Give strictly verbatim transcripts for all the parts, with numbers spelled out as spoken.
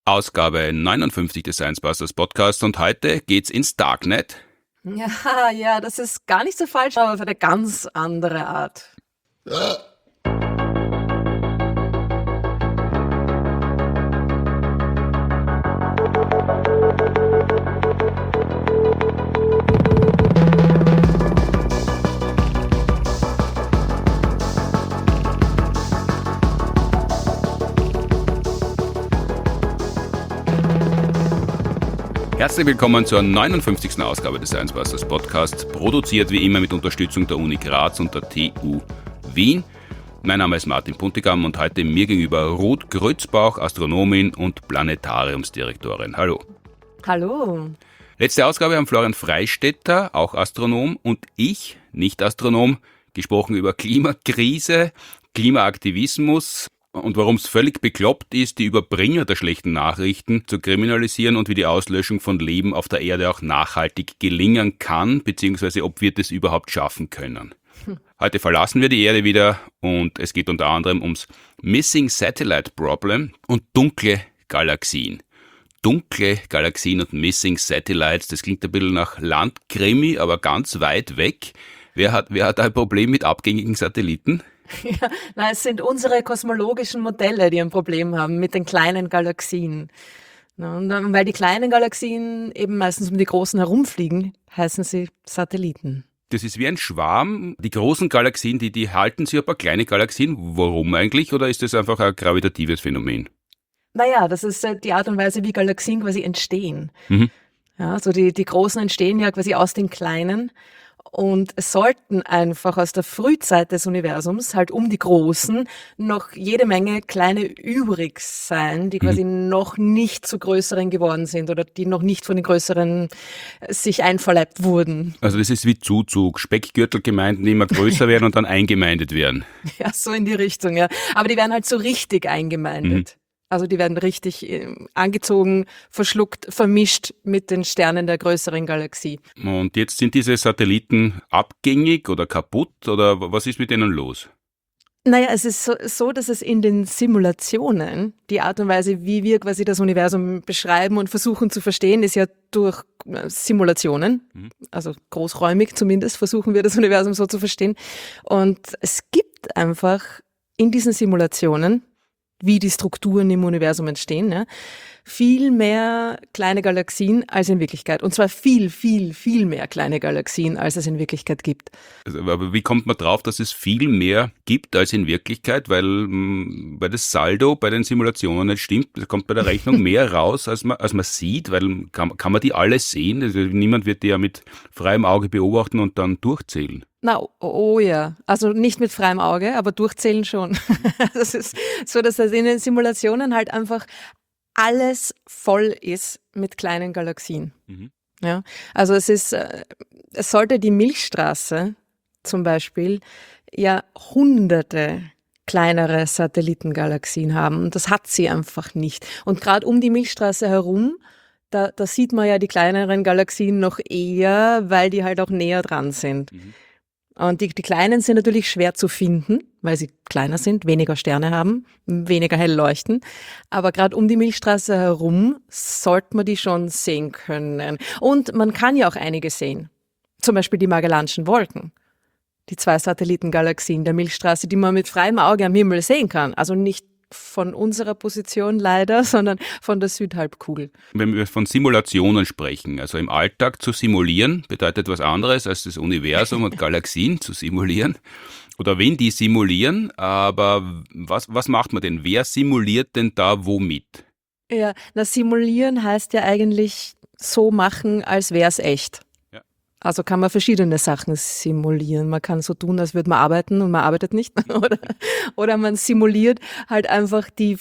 Ausgabe neunundfünfzig des Science Busters Podcast und heute geht's ins Darknet. Ja, ja, das ist gar nicht so falsch, aber auf eine ganz andere Art. Herzlich willkommen zur neunundfünfzigsten Ausgabe des Science Busters Podcast, produziert wie immer mit Unterstützung der Uni Graz und der T U Wien. Mein Name ist Martin Puntigam und heute mir gegenüber Ruth Grützbauch, Astronomin und Planetariumsdirektorin. Hallo. Hallo. Letzte Ausgabe haben Florian Freistetter, auch Astronom, und ich, nicht Astronom, gesprochen über Klimakrise, Klimaaktivismus und warum es völlig bekloppt ist, die Überbringer der schlechten Nachrichten zu kriminalisieren und wie die Auslöschung von Leben auf der Erde auch nachhaltig gelingen kann, beziehungsweise ob wir das überhaupt schaffen können. Heute verlassen wir die Erde wieder und es geht unter anderem ums Missing Satellite Problem und dunkle Galaxien. Dunkle Galaxien und Missing Satellites, das klingt ein bisschen nach Landkrimi, aber ganz weit weg. Wer hat, wer hat ein Problem mit abgängigen Satelliten? Ja, na, es sind unsere kosmologischen Modelle, die ein Problem haben mit den kleinen Galaxien. Na, und dann, weil die kleinen Galaxien eben meistens um die großen herumfliegen, heißen sie Satelliten. Das ist wie ein Schwarm. Die großen Galaxien, die, die halten sich ein paar kleine Galaxien. Warum eigentlich? Oder ist das einfach ein gravitatives Phänomen? Naja, das ist die Art und Weise, wie Galaxien quasi entstehen. Mhm. Ja, also die, die großen entstehen ja quasi aus den kleinen. Und es sollten einfach aus der Frühzeit des Universums halt um die Großen noch jede Menge kleine übrig sein, die quasi mhm. noch nicht zu größeren geworden sind oder die noch nicht von den größeren sich einverleibt wurden. Also das ist wie Zuzug, Speckgürtelgemeinden, die immer größer werden und dann eingemeindet werden. Ja, so in die Richtung, ja. Aber die werden halt so richtig eingemeindet. Mhm. Also die werden richtig äh, angezogen, verschluckt, vermischt mit den Sternen der größeren Galaxie. Und jetzt sind diese Satelliten abgängig oder kaputt oder was ist mit denen los? Naja, es ist so, so, dass es in den Simulationen, die Art und Weise, wie wir quasi das Universum beschreiben und versuchen zu verstehen, ist ja durch Simulationen, mhm. also großräumig zumindest versuchen wir das Universum so zu verstehen. Und es gibt einfach in diesen Simulationen, wie die Strukturen im Universum entstehen, ja, viel mehr kleine Galaxien als in Wirklichkeit. Und zwar viel, viel, viel mehr kleine Galaxien, als es in Wirklichkeit gibt. Also, aber wie kommt man drauf, dass es viel mehr gibt als in Wirklichkeit? Weil, weil das Saldo bei den Simulationen nicht stimmt. Es kommt bei der Rechnung mehr raus, als man, als man sieht, weil kann, kann man die alle sehen? Also niemand wird die ja mit freiem Auge beobachten und dann durchzählen. Na, oh, oh ja. Also nicht mit freiem Auge, aber durchzählen schon. Das ist so, dass das in den Simulationen halt einfach alles voll ist mit kleinen Galaxien. Mhm. Ja, also es ist, es sollte die Milchstraße zum Beispiel ja hunderte kleinere Satellitengalaxien haben. Und das hat sie einfach nicht. Und gerade um die Milchstraße herum, da, da sieht man ja die kleineren Galaxien noch eher, weil die halt auch näher dran sind. Mhm. Und die, die Kleinen sind natürlich schwer zu finden, weil sie kleiner sind, weniger Sterne haben, weniger hell leuchten. Aber gerade um die Milchstraße herum sollte man die schon sehen können. Und man kann ja auch einige sehen. Zum Beispiel die Magellanschen Wolken. Die zwei Satellitengalaxien der Milchstraße, die man mit freiem Auge am Himmel sehen kann. Also nicht von unserer Position leider, sondern von der Südhalbkugel. Wenn wir von Simulationen sprechen, also im Alltag zu simulieren, bedeutet was anderes als das Universum und Galaxien zu simulieren. Oder wenn die simulieren, aber was, was macht man denn? Wer simuliert denn da womit? Ja, na, simulieren heißt ja eigentlich so machen, als wäre es echt. Also kann man verschiedene Sachen simulieren. Man kann so tun, als würde man arbeiten und man arbeitet nicht. Oder, oder man simuliert halt einfach die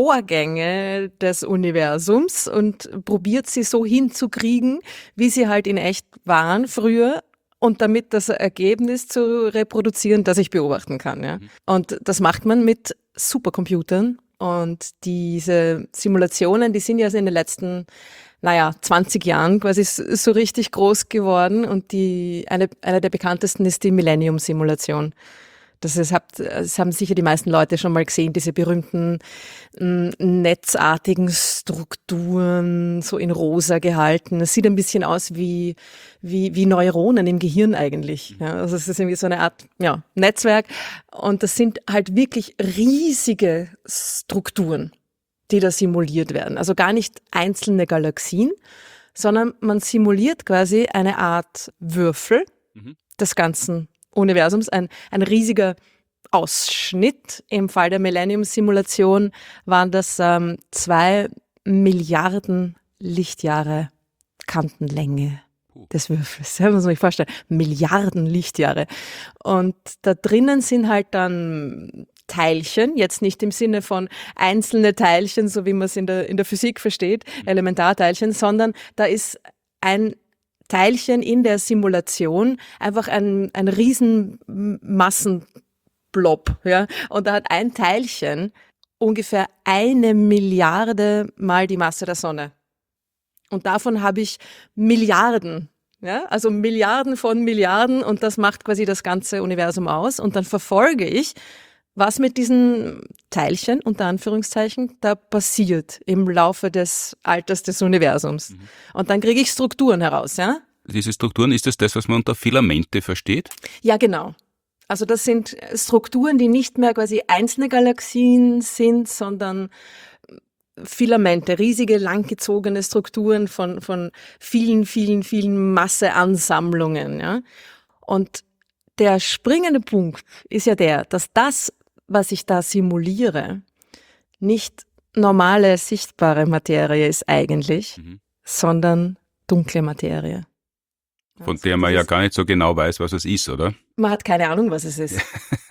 Vorgänge des Universums und probiert sie so hinzukriegen, wie sie halt in echt waren früher. Und damit das Ergebnis zu reproduzieren, das ich beobachten kann. Ja. Und das macht man mit Supercomputern. Und diese Simulationen, die sind ja in den letzten naja, zwanzig Jahren quasi so richtig groß geworden und die eine, eine der bekanntesten ist die Millennium-Simulation. Das, ist, das haben sicher die meisten Leute schon mal gesehen, diese berühmten m, netzartigen Strukturen, so in rosa gehalten. Es sieht ein bisschen aus wie, wie, wie Neuronen im Gehirn eigentlich. Ja, also es ist irgendwie so eine Art ja, Netzwerk. Und das sind halt wirklich riesige Strukturen, die da simuliert werden. Also gar nicht einzelne Galaxien, sondern man simuliert quasi eine Art Würfel mhm. des ganzen Universums, ein, ein riesiger Ausschnitt. Im Fall der Millennium-Simulation waren das ähm, zwei Milliarden Lichtjahre Kantenlänge des Würfels. Ja, muss man sich vorstellen. Milliarden Lichtjahre. Und da drinnen sind halt dann Teilchen, jetzt nicht im Sinne von einzelne Teilchen, so wie man es in der, in der Physik versteht, Elementarteilchen, sondern da ist ein Teilchen in der Simulation, einfach ein, ein riesen Massenblob, ja. Und da hat ein Teilchen ungefähr eine Milliarde mal die Masse der Sonne. Und davon habe ich Milliarden, ja, also Milliarden von Milliarden und das macht quasi das ganze Universum aus. Und dann verfolge ich, was mit diesen Teilchen, unter Anführungszeichen, da passiert im Laufe des Alters des Universums. Mhm. Und dann kriege ich Strukturen heraus, ja? Diese Strukturen, ist das das, was man unter Filamente versteht? Ja, genau. Also das sind Strukturen, die nicht mehr quasi einzelne Galaxien sind, sondern Filamente, riesige, langgezogene Strukturen von, von vielen, vielen, vielen Masseansammlungen, ja? Und der springende Punkt ist ja der, dass das, was ich da simuliere, nicht normale, sichtbare Materie ist eigentlich, mhm. sondern dunkle Materie. Von also der man ja gar nicht so genau weiß, was es ist, oder? Man hat keine Ahnung, was es ist.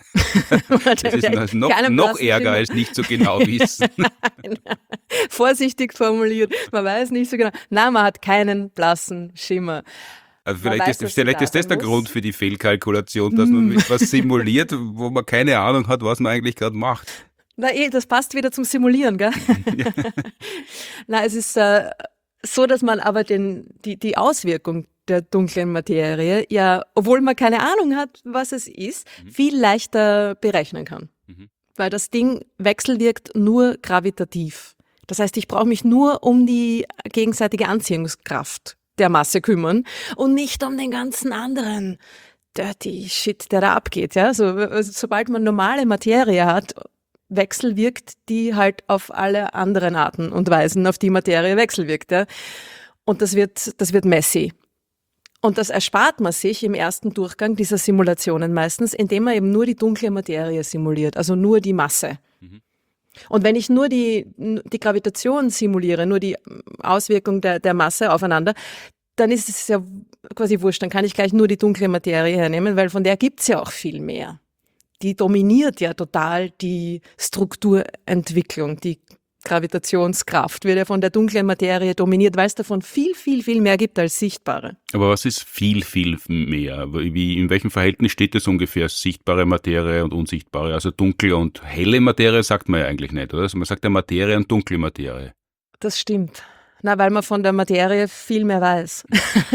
Das ist noch, noch ärger als nicht so genau wissen. Nein, vorsichtig formuliert, man weiß nicht so genau. Nein, man hat keinen blassen Schimmer. Also vielleicht, weiß, ist, vielleicht ist das der muss. Grund für die Fehlkalkulation, dass man etwas simuliert, wo man keine Ahnung hat, was man eigentlich gerade macht. Na eh, das passt wieder zum Simulieren, gell? Ja. Na, es ist äh, so, dass man aber den, die, die Auswirkung der dunklen Materie ja, obwohl man keine Ahnung hat, was es ist, mhm. viel leichter berechnen kann. Mhm. Weil das Ding wechselwirkt nur gravitativ. Das heißt, ich brauche mich nur um die gegenseitige Anziehungskraft der Masse kümmern und nicht um den ganzen anderen dirty Shit, der da abgeht. Ja? So, also, sobald man normale Materie hat, wechselwirkt die halt auf alle anderen Arten und Weisen, auf die Materie wechselwirkt. Ja? Und das wird, das wird messy. Und das erspart man sich im ersten Durchgang dieser Simulationen meistens, indem man eben nur die dunkle Materie simuliert, also nur die Masse. Mhm. Und wenn ich nur die, die Gravitation simuliere, nur die Auswirkung der, der Masse aufeinander, dann ist es ja quasi wurscht, dann kann ich gleich nur die dunkle Materie hernehmen, weil von der gibt's ja auch viel mehr. Die dominiert ja total die Strukturentwicklung, die Gravitationskraft wird ja von der dunklen Materie dominiert, weil es davon viel, viel, viel mehr gibt als sichtbare. Aber was ist viel, viel mehr? Wie, in welchem Verhältnis steht das ungefähr, sichtbare Materie und unsichtbare? Also dunkle und helle Materie sagt man ja eigentlich nicht, oder? Also man sagt ja Materie und dunkle Materie. Das stimmt. Na, weil man von der Materie viel mehr weiß.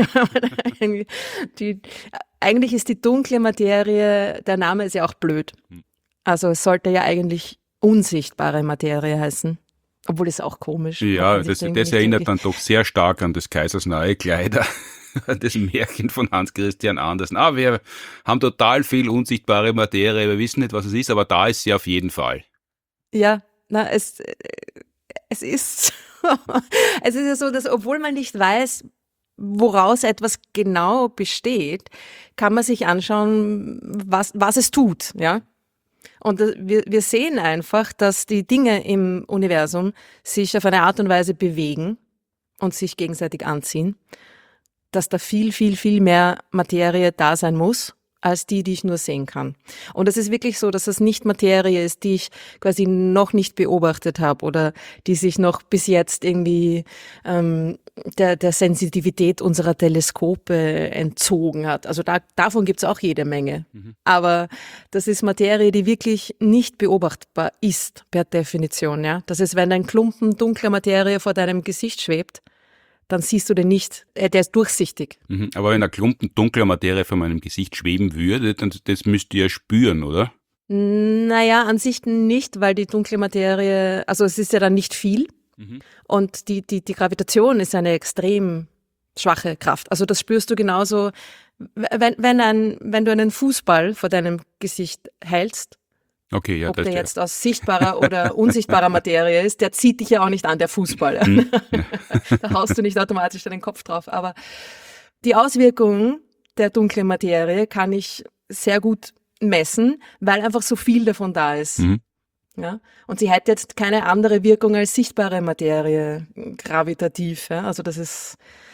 die, eigentlich ist die dunkle Materie, der Name ist ja auch blöd. Also es sollte ja eigentlich unsichtbare Materie heißen. Obwohl es auch komisch ist. Ja, das, das erinnert dann doch sehr stark an des Kaisers neue Kleider, das Märchen von Hans Christian Andersen. Ah, wir haben total viel unsichtbare Materie, wir wissen nicht, was es ist, aber da ist sie auf jeden Fall. Ja, na, es, es ist, es ist ja so, dass obwohl man nicht weiß, woraus etwas genau besteht, kann man sich anschauen, was, was es tut, ja. Und wir, wir sehen einfach, dass die Dinge im Universum sich auf eine Art und Weise bewegen und sich gegenseitig anziehen, dass da viel, viel, viel mehr Materie da sein muss, als die, die ich nur sehen kann. Und es ist wirklich so, dass das nicht Materie ist, die ich quasi noch nicht beobachtet habe oder die sich noch bis jetzt irgendwie ähm, der, der Sensitivität unserer Teleskope entzogen hat. Also da, davon gibt's auch jede Menge. Mhm. Aber das ist Materie, die wirklich nicht beobachtbar ist, per Definition. Ja, das ist, wenn ein Klumpen dunkler Materie vor deinem Gesicht schwebt, dann siehst du den nicht, äh, der ist durchsichtig. Mhm, aber wenn ein Klumpen dunkler Materie vor meinem Gesicht schweben würde, dann das müsst ihr ja spüren, oder? Naja, an sich nicht, weil die dunkle Materie, also es ist ja dann nicht viel mhm. und die, die, die Gravitation ist eine extrem schwache Kraft. Also das spürst du genauso, wenn, wenn, ein, wenn du einen Fußball vor deinem Gesicht hältst, okay, ja, ob das der ja. jetzt aus sichtbarer oder unsichtbarer Materie ist, der zieht dich ja auch nicht an, der Fußball. Mhm. Da haust du nicht automatisch deinen Kopf drauf. Aber die Auswirkungen der dunklen Materie kann ich sehr gut messen, weil einfach so viel davon da ist. Mhm. Ja? Und sie hat jetzt keine andere Wirkung als sichtbare Materie, gravitativ. Ja? Also das ist,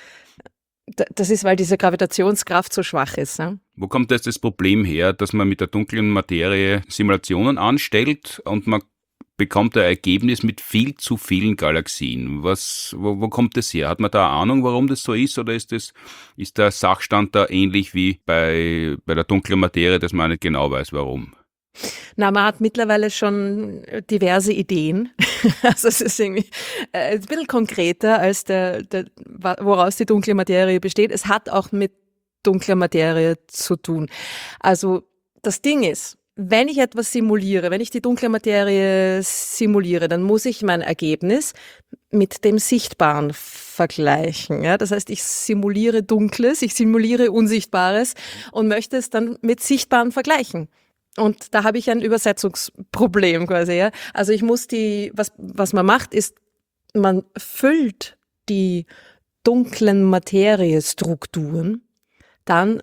das ist, weil diese Gravitationskraft so schwach ist. Ja? Wo kommt jetzt das Problem her, dass man mit der dunklen Materie Simulationen anstellt und man bekommt ein Ergebnis mit viel zu vielen Galaxien? Was, wo, wo kommt das her? Hat man da eine Ahnung, warum das so ist? Oder ist, das, ist der Sachstand da ähnlich wie bei, bei der dunklen Materie, dass man nicht genau weiß, warum? Na, man hat mittlerweile schon diverse Ideen. Also es ist irgendwie ein bisschen konkreter als der, der, woraus die dunkle Materie besteht. Es hat auch mit dunkler Materie zu tun. Also das Ding ist, wenn ich etwas simuliere, wenn ich die dunkle Materie simuliere, dann muss ich mein Ergebnis mit dem Sichtbaren vergleichen. Ja? Das heißt, ich simuliere Dunkles, ich simuliere Unsichtbares und möchte es dann mit Sichtbaren vergleichen. Und da habe ich ein Übersetzungsproblem quasi. Ja? Also ich muss die, was, was man macht, ist, man füllt die dunklen Materiestrukturen dann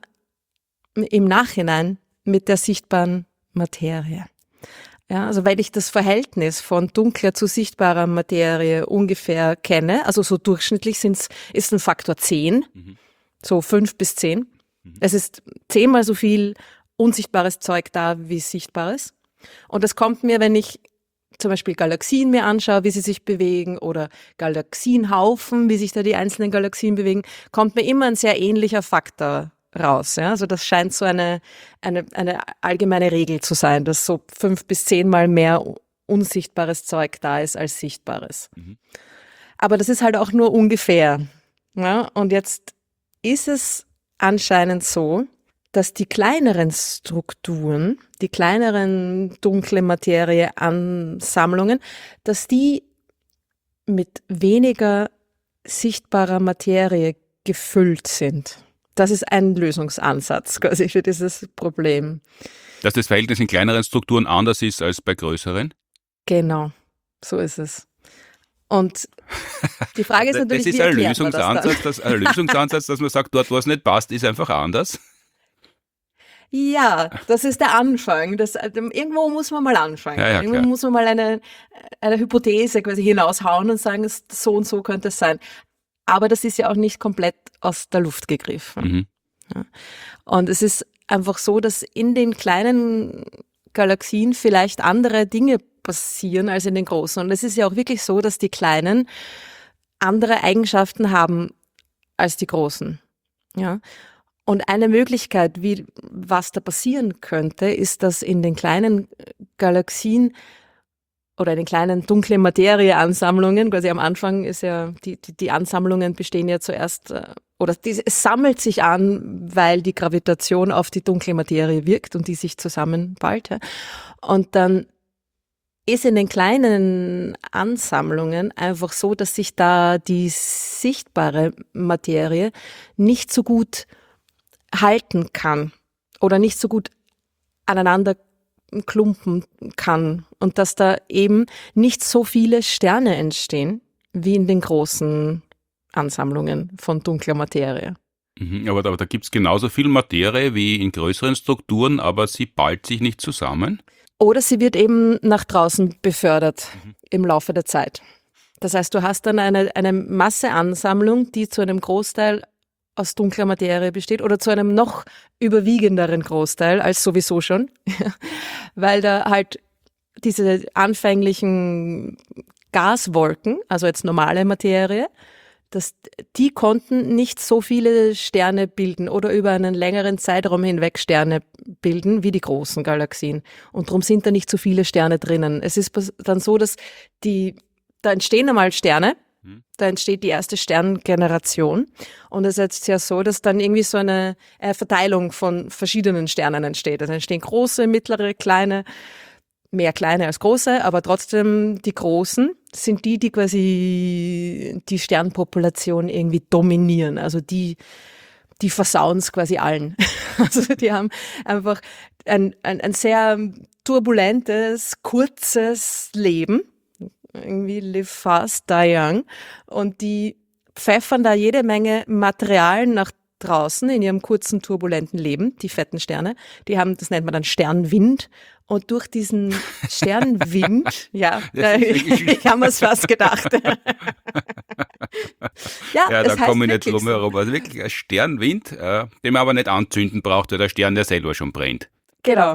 im Nachhinein mit der sichtbaren Materie. Ja, also weil ich das Verhältnis von dunkler zu sichtbarer Materie ungefähr kenne, also so durchschnittlich sind's, ist ein Faktor zehn, mhm. so fünf bis zehn. Mhm. Es ist zehnmal so viel unsichtbares Zeug da wie sichtbares. Und das kommt mir, wenn ich zum Beispiel Galaxien mir anschaue, wie sie sich bewegen oder Galaxienhaufen, wie sich da die einzelnen Galaxien bewegen, kommt mir immer ein sehr ähnlicher Faktor raus. Ja? Also das scheint so eine, eine, eine allgemeine Regel zu sein, dass so fünf bis zehnmal mehr unsichtbares Zeug da ist als sichtbares. Mhm. Aber das ist halt auch nur ungefähr. Ja? Und jetzt ist es anscheinend so, dass die kleineren Strukturen, die kleineren dunkle Materie-Ansammlungen, dass die mit weniger sichtbarer Materie gefüllt sind. Das ist ein Lösungsansatz quasi für dieses Problem. Dass das Verhältnis in kleineren Strukturen anders ist als bei größeren? Genau, so ist es. Und die Frage ist natürlich, das ist wie ein erklärt man Lösungsansatz, das das, ein Lösungsansatz, dass man sagt, dort, wo es nicht passt, ist einfach anders. Ja, das ist der Anfang. Das, irgendwo muss man mal anfangen. Ja, ja, irgendwo klar. muss man mal eine, eine Hypothese quasi hinaushauen und sagen, so und so könnte es sein. Aber das ist ja auch nicht komplett aus der Luft gegriffen. Mhm. Ja. Und es ist einfach so, dass in den kleinen Galaxien vielleicht andere Dinge passieren als in den großen. Und es ist ja auch wirklich so, dass die kleinen andere Eigenschaften haben als die großen. Ja. Und eine Möglichkeit, wie was da passieren könnte, ist, dass in den kleinen Galaxien oder in den kleinen dunklen Materie-Ansammlungen, quasi am Anfang ist ja, die, die, die Ansammlungen bestehen ja zuerst, oder die, es sammelt sich an, weil die Gravitation auf die dunkle Materie wirkt und die sich zusammenballt. Ja. Und dann ist in den kleinen Ansammlungen einfach so, dass sich da die sichtbare Materie nicht so gut halten kann oder nicht so gut aneinander klumpen kann und dass da eben nicht so viele Sterne entstehen wie in den großen Ansammlungen von dunkler Materie. Mhm, aber, aber da gibt es genauso viel Materie wie in größeren Strukturen, aber sie ballt sich nicht zusammen? Oder sie wird eben nach draußen befördert mhm. im Laufe der Zeit. Das heißt, du hast dann eine, eine Masseansammlung, die zu einem Großteil aus dunkler Materie besteht oder zu einem noch überwiegenderen Großteil als sowieso schon, weil da halt diese anfänglichen Gaswolken, also jetzt normale Materie, dass die konnten nicht so viele Sterne bilden oder über einen längeren Zeitraum hinweg Sterne bilden wie die großen Galaxien. Und darum sind da nicht so viele Sterne drinnen. Es ist dann so, dass die, da entstehen einmal Sterne Da entsteht die erste Sterngeneration. Und es ist jetzt ja so, dass dann irgendwie so eine äh, Verteilung von verschiedenen Sternen entsteht. Also entstehen große, mittlere, kleine, mehr kleine als große, aber trotzdem die großen sind die, die quasi die Sternpopulation irgendwie dominieren. Also die, die versauen es quasi allen. Also die haben einfach ein, ein, ein sehr turbulentes, kurzes Leben. Irgendwie live fast, die young. Und die pfeffern da jede Menge Material nach draußen in ihrem kurzen, turbulenten Leben, die fetten Sterne. Die haben, das nennt man dann Sternwind. Und durch diesen Sternwind, ja, da, ich habe mir es fast gedacht. ja, ja da komme ich nicht drum herum. Also wirklich ein Sternwind, äh, den man aber nicht anzünden braucht, weil der Stern ja selber schon brennt. Genau.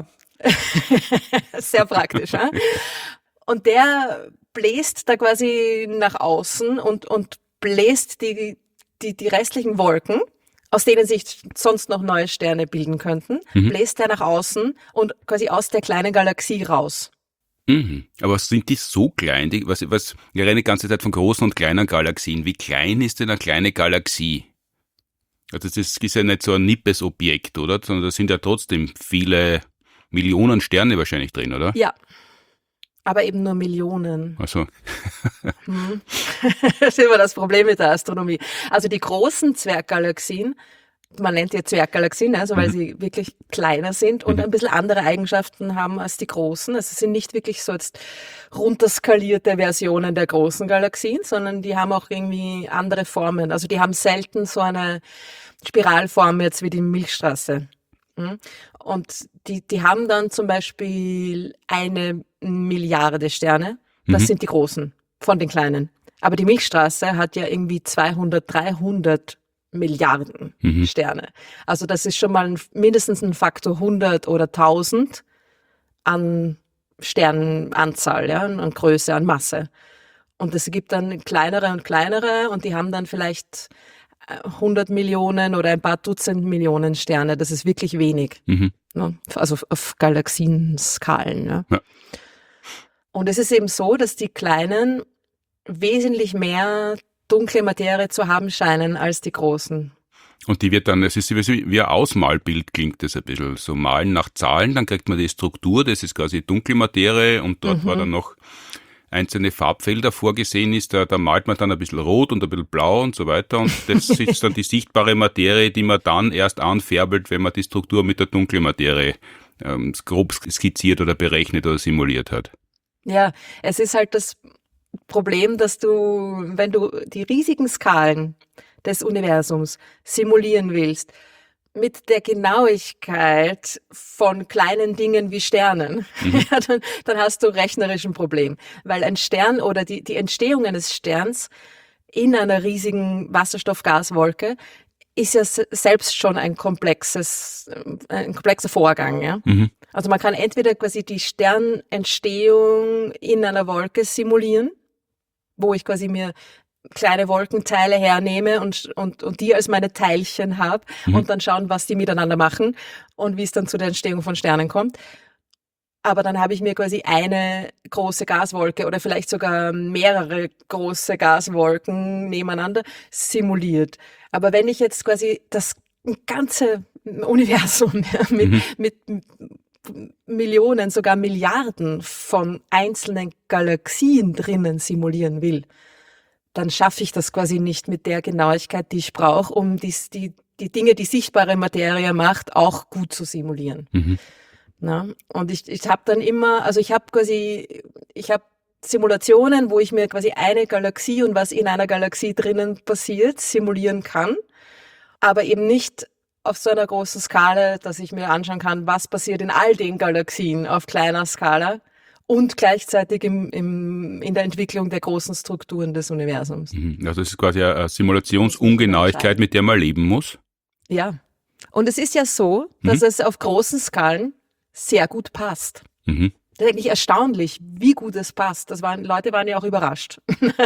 Sehr praktisch. Ja? Und der bläst da quasi nach außen und, und bläst die, die, die restlichen Wolken, aus denen sich sonst noch neue Sterne bilden könnten, mhm. bläst er nach außen und quasi aus der kleinen Galaxie raus. Mhm. Aber sind die so klein? Die, was, was, wir reden die ganze Zeit von großen und kleinen Galaxien. Wie klein ist denn eine kleine Galaxie? Also das ist ja nicht so ein nippes Objekt, oder? Sondern da sind ja trotzdem viele Millionen Sterne wahrscheinlich drin, oder? Ja. Aber eben nur Millionen. Ach so. Hm. Das ist immer das Problem mit der Astronomie. Also die großen Zwerggalaxien, man nennt die Zwerggalaxien, also weil mhm. sie wirklich kleiner sind und mhm. ein bisschen andere Eigenschaften haben als die großen. Also es sind nicht wirklich so jetzt runterskalierte Versionen der großen Galaxien, sondern die haben auch irgendwie andere Formen. Also die haben selten so eine Spiralform jetzt wie die Milchstraße. Und die, die haben dann zum Beispiel eine Milliarde Sterne. Das mhm. sind die großen von den kleinen. Aber die Milchstraße hat ja irgendwie zweihundert, dreihundert Milliarden mhm. Sterne. Also das ist schon mal ein, mindestens ein Faktor hundert oder tausend an Sternenanzahl, ja, an Größe, an Masse. Und es gibt dann kleinere und kleinere und die haben dann vielleicht hundert Millionen oder ein paar Dutzend Millionen Sterne, das ist wirklich wenig. Mhm. Ne? Also auf Galaxienskalen. Ne? Ja. Und es ist eben so, dass die Kleinen wesentlich mehr dunkle Materie zu haben scheinen als die Großen. Und die wird dann, es ist wie ein Ausmalbild, klingt das ein bisschen. So malen nach Zahlen, dann kriegt man die Struktur, das ist quasi dunkle Materie und dort mhm. war dann noch einzelne Farbfelder vorgesehen ist, da, da malt man dann ein bisschen rot und ein bisschen blau und so weiter und das ist dann die sichtbare Materie, die man dann erst anfärbelt, wenn man die Struktur mit der dunklen Materie ähm, grob skizziert oder berechnet oder simuliert hat. Ja, es ist halt das Problem, dass du, wenn du die riesigen Skalen des Universums simulieren willst, mit der Genauigkeit von kleinen Dingen wie Sternen, mhm. ja, dann, dann hast du rechnerisch ein Problem. Weil ein Stern oder die, die Entstehung eines Sterns in einer riesigen Wasserstoffgaswolke ist ja selbst schon ein komplexes, ein komplexer Vorgang. Ja? Mhm. Also man kann entweder quasi die Sternentstehung in einer Wolke simulieren, wo ich quasi mir kleine Wolkenteile hernehme und, und, und die als meine Teilchen habe mhm. und dann schauen, was die miteinander machen und wie es dann zu der Entstehung von Sternen kommt. Aber dann habe ich mir quasi eine große Gaswolke oder vielleicht sogar mehrere große Gaswolken nebeneinander simuliert. Aber wenn ich jetzt quasi das ganze Universum mit, mhm. mit Millionen, sogar Milliarden von einzelnen Galaxien drinnen simulieren will, dann schaffe ich das quasi nicht mit der Genauigkeit, die ich brauche, um die, die, die Dinge, die sichtbare Materie macht, auch gut zu simulieren. Mhm. Na, und ich, ich habe dann immer, also ich habe quasi, ich habe Simulationen, wo ich mir quasi eine Galaxie und was in einer Galaxie drinnen passiert, simulieren kann, aber eben nicht auf so einer großen Skala, dass ich mir anschauen kann, was passiert in all den Galaxien auf kleiner Skala. Und gleichzeitig im, im, in der Entwicklung der großen Strukturen des Universums. Also das ist quasi eine Simulationsungenauigkeit, mit der man leben muss. Ja. Und es ist ja so, dass mhm. es auf großen Skalen sehr gut passt. Mhm. Das ist eigentlich erstaunlich, wie gut es passt. Das waren, Leute waren ja auch überrascht.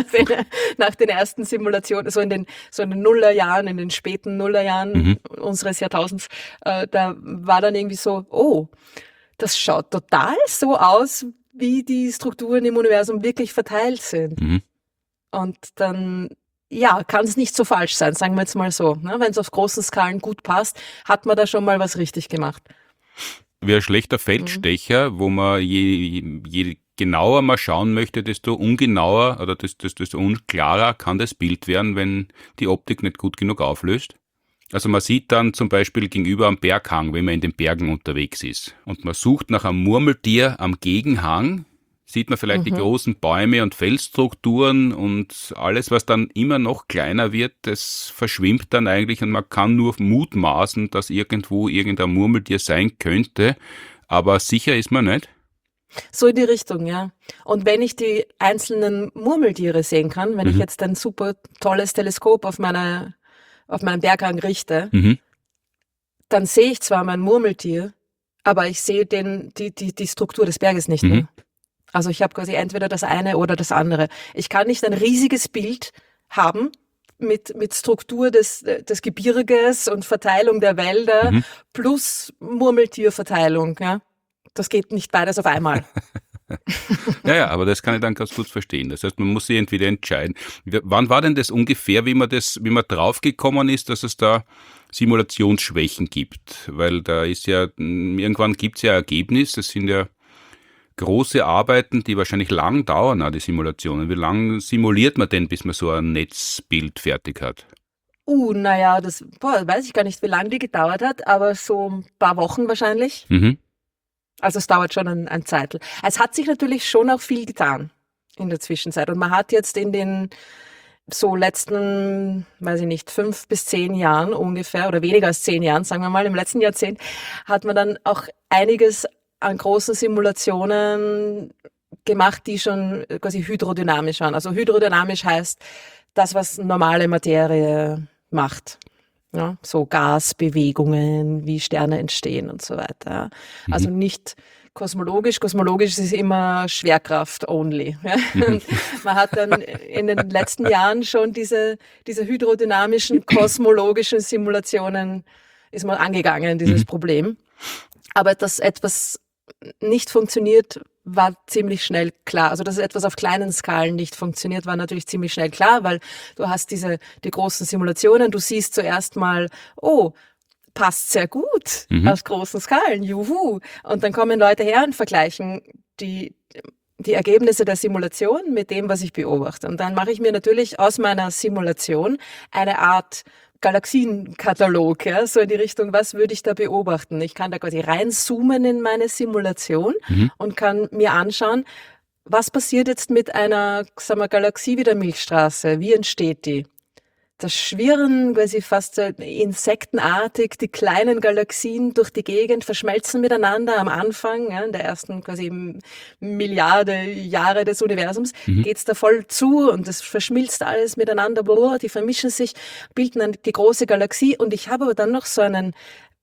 Nach den ersten Simulationen, so in den, so in den Nullerjahren, in den späten Nullerjahren mhm. unseres Jahrtausends, äh, da war dann irgendwie so, oh, das schaut total so aus, wie die Strukturen im Universum wirklich verteilt sind. Mhm. Und dann, ja, kann es nicht so falsch sein, sagen wir jetzt mal so. Ne? Wenn es auf großen Skalen gut passt, hat man da schon mal was richtig gemacht. Wie ein schlechter Feldstecher, mhm. wo man je, je genauer man schauen möchte, desto ungenauer oder desto, desto unklarer kann das Bild werden, wenn die Optik nicht gut genug auflöst. Also man sieht dann zum Beispiel gegenüber am Berghang, wenn man in den Bergen unterwegs ist und man sucht nach einem Murmeltier am Gegenhang, sieht man vielleicht mhm. die großen Bäume und Felsstrukturen und alles, was dann immer noch kleiner wird, das verschwimmt dann eigentlich und man kann nur mutmaßen, dass irgendwo irgendein Murmeltier sein könnte, aber sicher ist man nicht. So in die Richtung, ja. Und wenn ich die einzelnen Murmeltiere sehen kann, wenn mhm. ich jetzt ein super tolles Teleskop auf meine, auf meinen Berghang richte, mhm. dann sehe ich zwar mein Murmeltier, aber ich sehe den, die, die, die Struktur des Berges nicht mhm. mehr. Also ich habe quasi entweder das eine oder das andere. Ich kann nicht ein riesiges Bild haben mit, mit Struktur des, des Gebirges und Verteilung der Wälder mhm. plus Murmeltierverteilung, ja. Das geht nicht beides auf einmal. ja, ja, aber das kann ich dann ganz gut verstehen. Das heißt, man muss sich entweder entscheiden. Wann war denn das ungefähr, wie man das, wie man draufgekommen ist, dass es da Simulationsschwächen gibt? Weil da ist ja, irgendwann gibt es ja Ergebnis, das sind ja große Arbeiten, die wahrscheinlich lang dauern, die Simulationen. Wie lange simuliert man denn, bis man so ein Netzbild fertig hat? Uh, naja, das boah, weiß ich gar nicht, wie lange die gedauert hat, aber so ein paar Wochen wahrscheinlich. Mhm. Also es dauert schon ein, ein Zeitl. Es hat sich natürlich schon auch viel getan in der Zwischenzeit. Und man hat jetzt in den so letzten, weiß ich nicht, fünf bis zehn Jahren ungefähr, oder weniger als zehn Jahren, sagen wir mal, im letzten Jahrzehnt, hat man dann auch einiges an großen Simulationen gemacht, die schon quasi hydrodynamisch waren. Also hydrodynamisch heißt das, was normale Materie macht. Ja, so Gasbewegungen, wie Sterne entstehen und so weiter. Mhm. Also nicht kosmologisch. Kosmologisch ist immer Schwerkraft only. Ja. Mhm. Man hat dann in den letzten Jahren schon diese, diese hydrodynamischen, kosmologischen Simulationen ist man angegangen, dieses mhm. Problem. Aber dass etwas nicht funktioniert, war ziemlich schnell klar. Also dass etwas auf kleinen Skalen nicht funktioniert, war natürlich ziemlich schnell klar, weil du hast diese die großen Simulationen, du siehst zuerst mal, oh, passt sehr gut mhm. auf großen Skalen, juhu. Und dann kommen Leute her und vergleichen die die Ergebnisse der Simulation mit dem, was ich beobachte. Und dann mache ich mir natürlich aus meiner Simulation eine Art Galaxienkatalog, ja, so in die Richtung, was würde ich da beobachten? Ich kann da quasi reinzoomen in meine Simulation mhm. und kann mir anschauen, was passiert jetzt mit einer, sagen wir, Galaxie wie der Milchstraße? Wie entsteht die? Das schwirren quasi fast insektenartig die kleinen Galaxien durch die Gegend, verschmelzen miteinander am Anfang, ja, in der ersten quasi Milliarde Jahre des Universums, mhm. geht's da voll zu und es verschmilzt alles miteinander, die vermischen sich, bilden dann die große Galaxie und ich habe aber dann noch so einen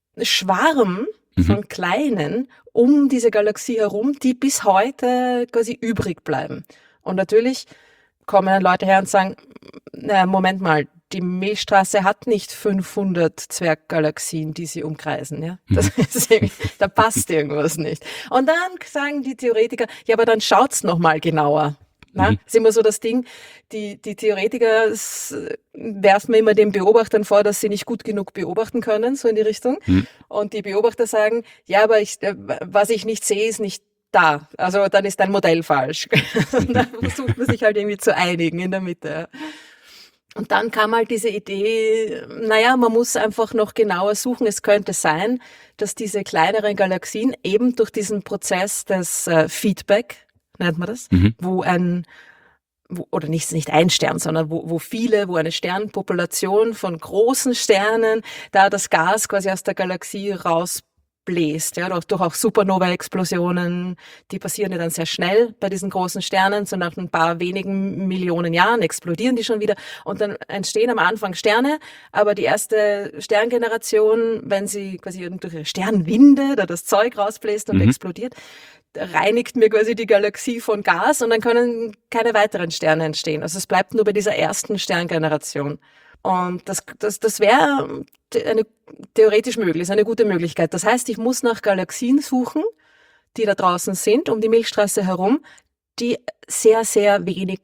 Schwarm mhm. von kleinen um diese Galaxie herum, die bis heute quasi übrig bleiben. Und natürlich kommen dann Leute her und sagen, na, Moment mal, die Milchstraße hat nicht fünfhundert Zwerggalaxien, die sie umkreisen, ja. Das ist irgendwie, da passt irgendwas nicht. Und dann sagen die Theoretiker, ja, aber dann schaut's noch mal genauer. Na, mhm. ist immer so das Ding, die, die Theoretiker werfen immer den Beobachtern vor, dass sie nicht gut genug beobachten können, so in die Richtung. Mhm. Und die Beobachter sagen, ja, aber ich, was ich nicht sehe, ist nicht da. Also dann ist dein Modell falsch. Und dann versucht man sich halt irgendwie zu einigen in der Mitte. Und dann kam halt diese Idee, naja, man muss einfach noch genauer suchen. Es könnte sein, dass diese kleineren Galaxien eben durch diesen Prozess des äh, Feedback, nennt man das, mhm. wo ein, wo, oder nicht, nicht ein Stern, sondern wo, wo viele, wo eine Sternpopulation von großen Sternen da das Gas quasi aus der Galaxie raus bläst, ja, durch, durch auch Supernova-Explosionen, die passieren ja dann sehr schnell bei diesen großen Sternen, so nach ein paar wenigen Millionen Jahren explodieren die schon wieder und dann entstehen am Anfang Sterne, aber die erste Sterngeneration, wenn sie quasi durch ihre Sternwinde da das Zeug rausbläst und mhm. explodiert, reinigt mir quasi die Galaxie von Gas und dann können keine weiteren Sterne entstehen. Also es bleibt nur bei dieser ersten Sterngeneration. Und das, das, das wäre eine, theoretisch möglich, ist eine gute Möglichkeit. Das heißt, ich muss nach Galaxien suchen, die da draußen sind, um die Milchstraße herum, die sehr, sehr wenig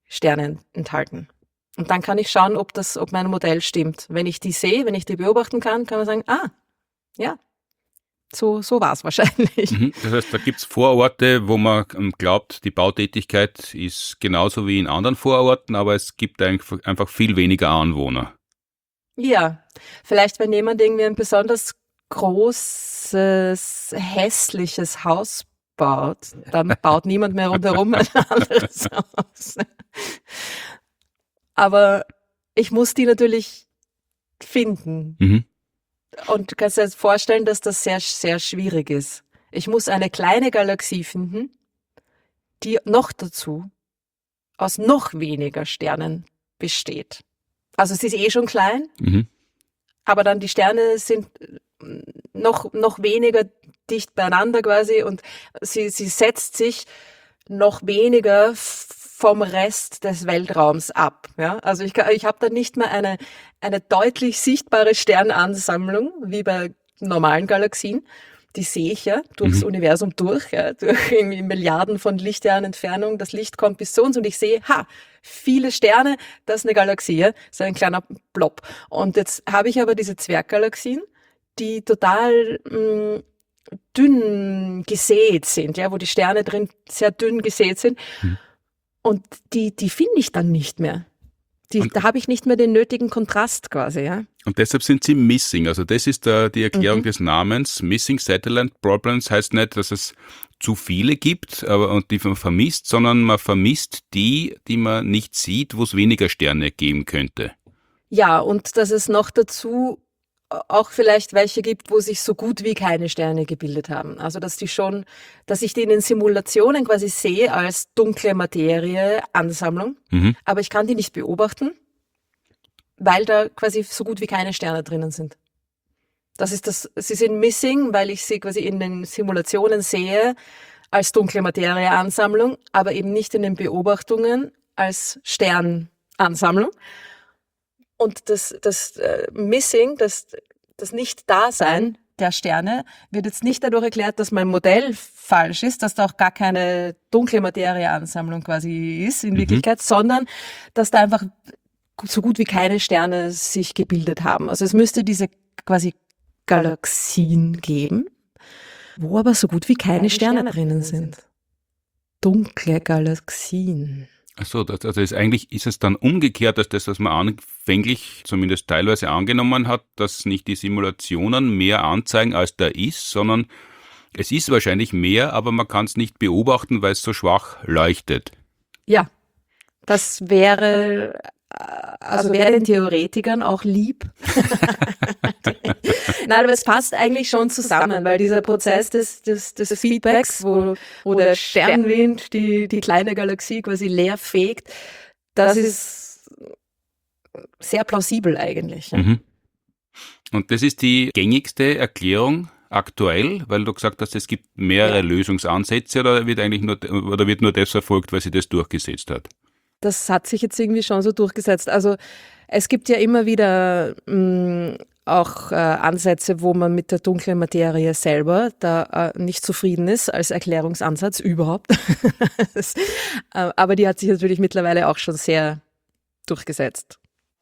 Sterne enthalten. Und dann kann ich schauen, ob das, ob mein Modell stimmt. Wenn ich die sehe, wenn ich die beobachten kann, kann man sagen, ah, ja, so, so war es wahrscheinlich. Mhm. Das heißt, da gibt es Vororte, wo man glaubt, die Bautätigkeit ist genauso wie in anderen Vororten, aber es gibt einfach viel weniger Anwohner. Ja, vielleicht wenn jemand irgendwie ein besonders großes, hässliches Haus baut, dann baut niemand mehr rundherum ein anderes Haus. Aber ich muss die natürlich finden. Mhm. Und du kannst dir vorstellen, dass das sehr, sehr schwierig ist. Ich muss eine kleine Galaxie finden, die noch dazu aus noch weniger Sternen besteht. Also sie ist eh schon klein, Mhm. aber dann die Sterne sind noch, noch weniger dicht beieinander quasi und sie, sie setzt sich noch weniger vom Rest des Weltraums ab. Ja? Also ich, ich habe da nicht mehr eine, eine deutlich sichtbare Sternansammlung, wie bei normalen Galaxien. Die sehe ich ja durchs Mhm. Universum durch, ja, durch irgendwie Milliarden von Lichtjahren Entfernung. Das Licht kommt bis zu uns und ich sehe, ha, viele Sterne, das ist eine Galaxie, ja? So ein kleiner Blob. Und jetzt habe ich aber diese Zwerggalaxien, die total mh, dünn gesät sind, ja, wo die Sterne drin sehr dünn gesät sind. Mhm. Und die, die finde ich dann nicht mehr. Die, Und- da habe ich nicht mehr den nötigen Kontrast quasi, ja. Und deshalb sind sie missing. Also das ist da die Erklärung Mhm. des Namens. Missing Satellite Problems heißt nicht, dass es zu viele gibt aber, und die man vermisst, sondern man vermisst die, die man nicht sieht, wo es weniger Sterne geben könnte. Ja, und dass es noch dazu auch vielleicht welche gibt, wo sich so gut wie keine Sterne gebildet haben. Also dass die schon, dass ich die in den Simulationen quasi sehe als dunkle Materie, Ansammlung, Mhm. aber ich kann die nicht beobachten, weil da quasi so gut wie keine Sterne drinnen sind. Das ist das, sie sind missing, weil ich sie quasi in den Simulationen sehe als dunkle Materie, Ansammlung, aber eben nicht in den Beobachtungen als Sternansammlung. Und das, das äh, Missing, das, das Nicht-Dasein der Sterne wird jetzt nicht dadurch erklärt, dass mein Modell falsch ist, dass da auch gar keine dunkle Materieansammlung quasi ist in Mhm. Wirklichkeit, sondern dass da einfach so gut wie keine Sterne sich gebildet haben. Also es müsste diese quasi Galaxien geben, wo aber so gut wie keine, keine Sterne, Sterne drinnen sind. Dunkle Galaxien. Achso, das, also ist eigentlich ist es dann umgekehrt als das, was man anfänglich zumindest teilweise angenommen hat, dass nicht die Simulationen mehr anzeigen, als da ist, sondern es ist wahrscheinlich mehr, aber man kann es nicht beobachten, weil es so schwach leuchtet. Ja, das wäre, also wäre den Theoretikern auch lieb. Nein, aber es passt eigentlich schon zusammen, weil dieser Prozess des, des, des Feedbacks, wo, wo der Sternwind die, die kleine Galaxie quasi leer fegt, das ist sehr plausibel eigentlich. Ja. Mhm. Und das ist die gängigste Erklärung aktuell, weil du gesagt hast, es gibt mehrere ja. Lösungsansätze, oder wird eigentlich nur, oder wird nur das verfolgt, weil sie das durchgesetzt hat? Das hat sich jetzt irgendwie schon so durchgesetzt. Also es gibt ja immer wieder mh, auch äh, Ansätze, wo man mit der dunklen Materie selber da äh, nicht zufrieden ist als Erklärungsansatz überhaupt. das, äh, aber die hat sich natürlich mittlerweile auch schon sehr durchgesetzt.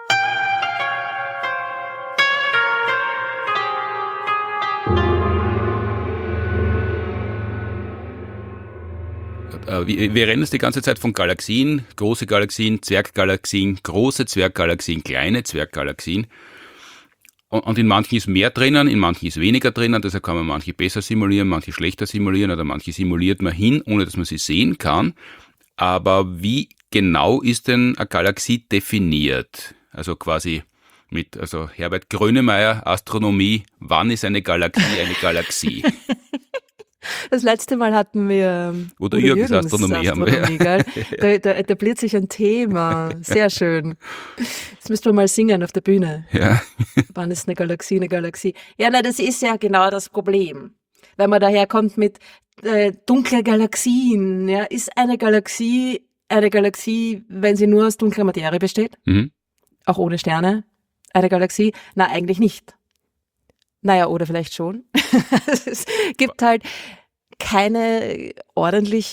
Wir, wir reden jetzt die ganze Zeit von Galaxien, große Galaxien, Zwerggalaxien, große Zwerggalaxien, kleine Zwerggalaxien. Und, und in manchen ist mehr drinnen, in manchen ist weniger drinnen, deshalb kann man manche besser simulieren, manche schlechter simulieren oder manche simuliert man hin, ohne dass man sie sehen kann. Aber wie genau ist denn eine Galaxie definiert? Also quasi mit, also Herbert Grönemeyer, Astronomie, wann ist eine Galaxie eine Galaxie? Das letzte Mal hatten wir Oder Jürgens Astronomie, Astronomie haben wir. Gell? Da, da etabliert sich ein Thema. Sehr schön. Das müssten wir mal singen auf der Bühne. Ja. Wann ist eine Galaxie eine Galaxie? Ja, na, das ist ja genau das Problem. Wenn man daherkommt mit äh, dunkle Galaxien, ja, ist eine Galaxie eine Galaxie, wenn sie nur aus dunkler Materie besteht? Mhm. Auch ohne Sterne? Eine Galaxie? Na, eigentlich nicht. Naja, oder vielleicht schon. Es gibt halt keine ordentliche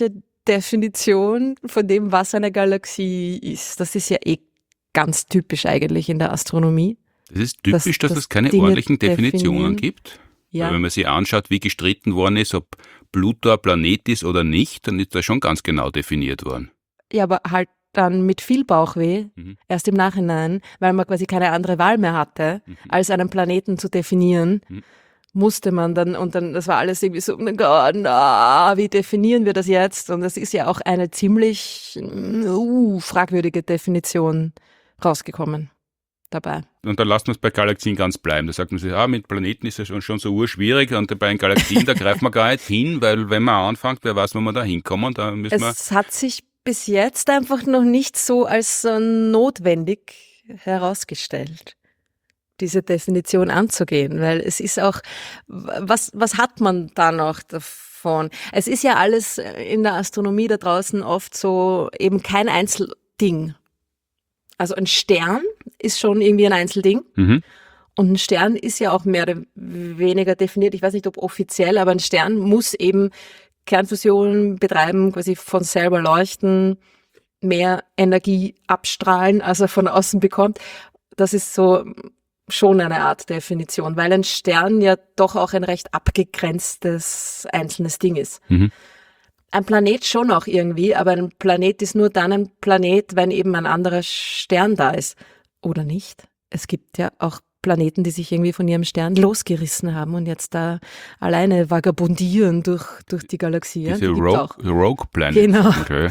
Definition von dem, was eine Galaxie ist. Das ist ja eh ganz typisch eigentlich in der Astronomie. Das ist typisch, dass, dass es keine Dinge ordentlichen Definitionen gibt. Ja. Weil wenn man sich anschaut, wie gestritten worden ist, ob Pluto ein Planet ist oder nicht, dann ist das schon ganz genau definiert worden. Ja, aber halt dann mit viel Bauchweh, mhm. erst im Nachhinein, weil man quasi keine andere Wahl mehr hatte, mhm. als einen Planeten zu definieren, mhm. musste man dann, und dann, das war alles irgendwie so, oh mein Gott, na, wie definieren wir das jetzt? Und das ist ja auch eine ziemlich uh, fragwürdige Definition rausgekommen dabei. Und dann lassen wir es bei Galaxien ganz bleiben. Da sagt man sich, ah, mit Planeten ist es schon, schon so urschwierig und bei den Galaxien, da greift man gar nicht hin, weil wenn man anfängt, wer weiß, wo wir da hinkommen, da müssen wir... Es hat sich bis jetzt einfach noch nicht so als äh, notwendig herausgestellt, diese Definition anzugehen, weil es ist auch, was, was hat man da noch davon? Es ist ja alles in der Astronomie da draußen oft so eben kein Einzelding. Also ein Stern ist schon irgendwie ein Einzelding. Mhm. Und ein Stern ist ja auch mehr oder weniger definiert. Ich weiß nicht, ob offiziell, aber ein Stern muss eben Kernfusion betreiben, quasi von selber leuchten, mehr Energie abstrahlen, als er von außen bekommt. Das ist so schon eine Art Definition, weil ein Stern ja doch auch ein recht abgegrenztes einzelnes Ding ist. Mhm. Ein Planet schon auch irgendwie, aber ein Planet ist nur dann ein Planet, wenn eben ein anderer Stern da ist. Oder nicht? Es gibt ja auch Planeten, die sich irgendwie von ihrem Stern losgerissen haben und jetzt da alleine vagabundieren durch, durch die Galaxie. Diese die Rogue, Rogue Planet. Genau. Okay.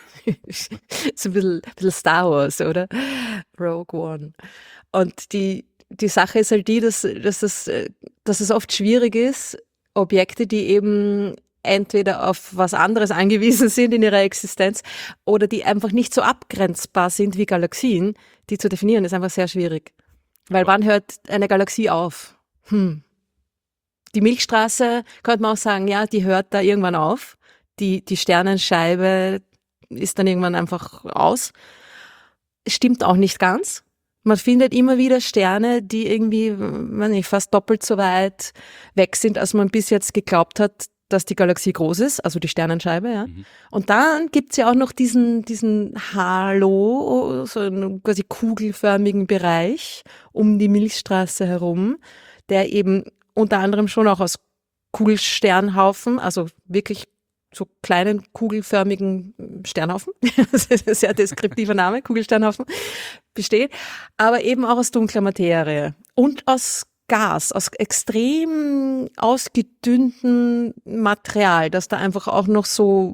So ein bisschen, ein bisschen Star Wars, oder? Rogue One. Und die, die Sache ist halt die, dass, dass, das, dass es oft schwierig ist, Objekte, die eben entweder auf was anderes angewiesen sind in ihrer Existenz oder die einfach nicht so abgrenzbar sind wie Galaxien, die zu definieren, ist einfach sehr schwierig. Weil wann hört eine Galaxie auf? Hm. Die Milchstraße, könnte man auch sagen, ja, die hört da irgendwann auf. Die, die Sternenscheibe ist dann irgendwann einfach aus. Stimmt auch nicht ganz. Man findet immer wieder Sterne, die irgendwie, weiß nicht, fast doppelt so weit weg sind, als man bis jetzt geglaubt hat, dass die Galaxie groß ist, also die Sternenscheibe, ja. Mhm. Und dann gibt's ja auch noch diesen, diesen Halo, so einen quasi kugelförmigen Bereich um die Milchstraße herum, der eben unter anderem schon auch aus Kugelsternhaufen, also wirklich so kleinen kugelförmigen Sternhaufen, das ist ein sehr deskriptiver Name, Kugelsternhaufen, besteht, aber eben auch aus dunkler Materie und aus Gas, aus extrem ausgedünntem Material, das da einfach auch noch so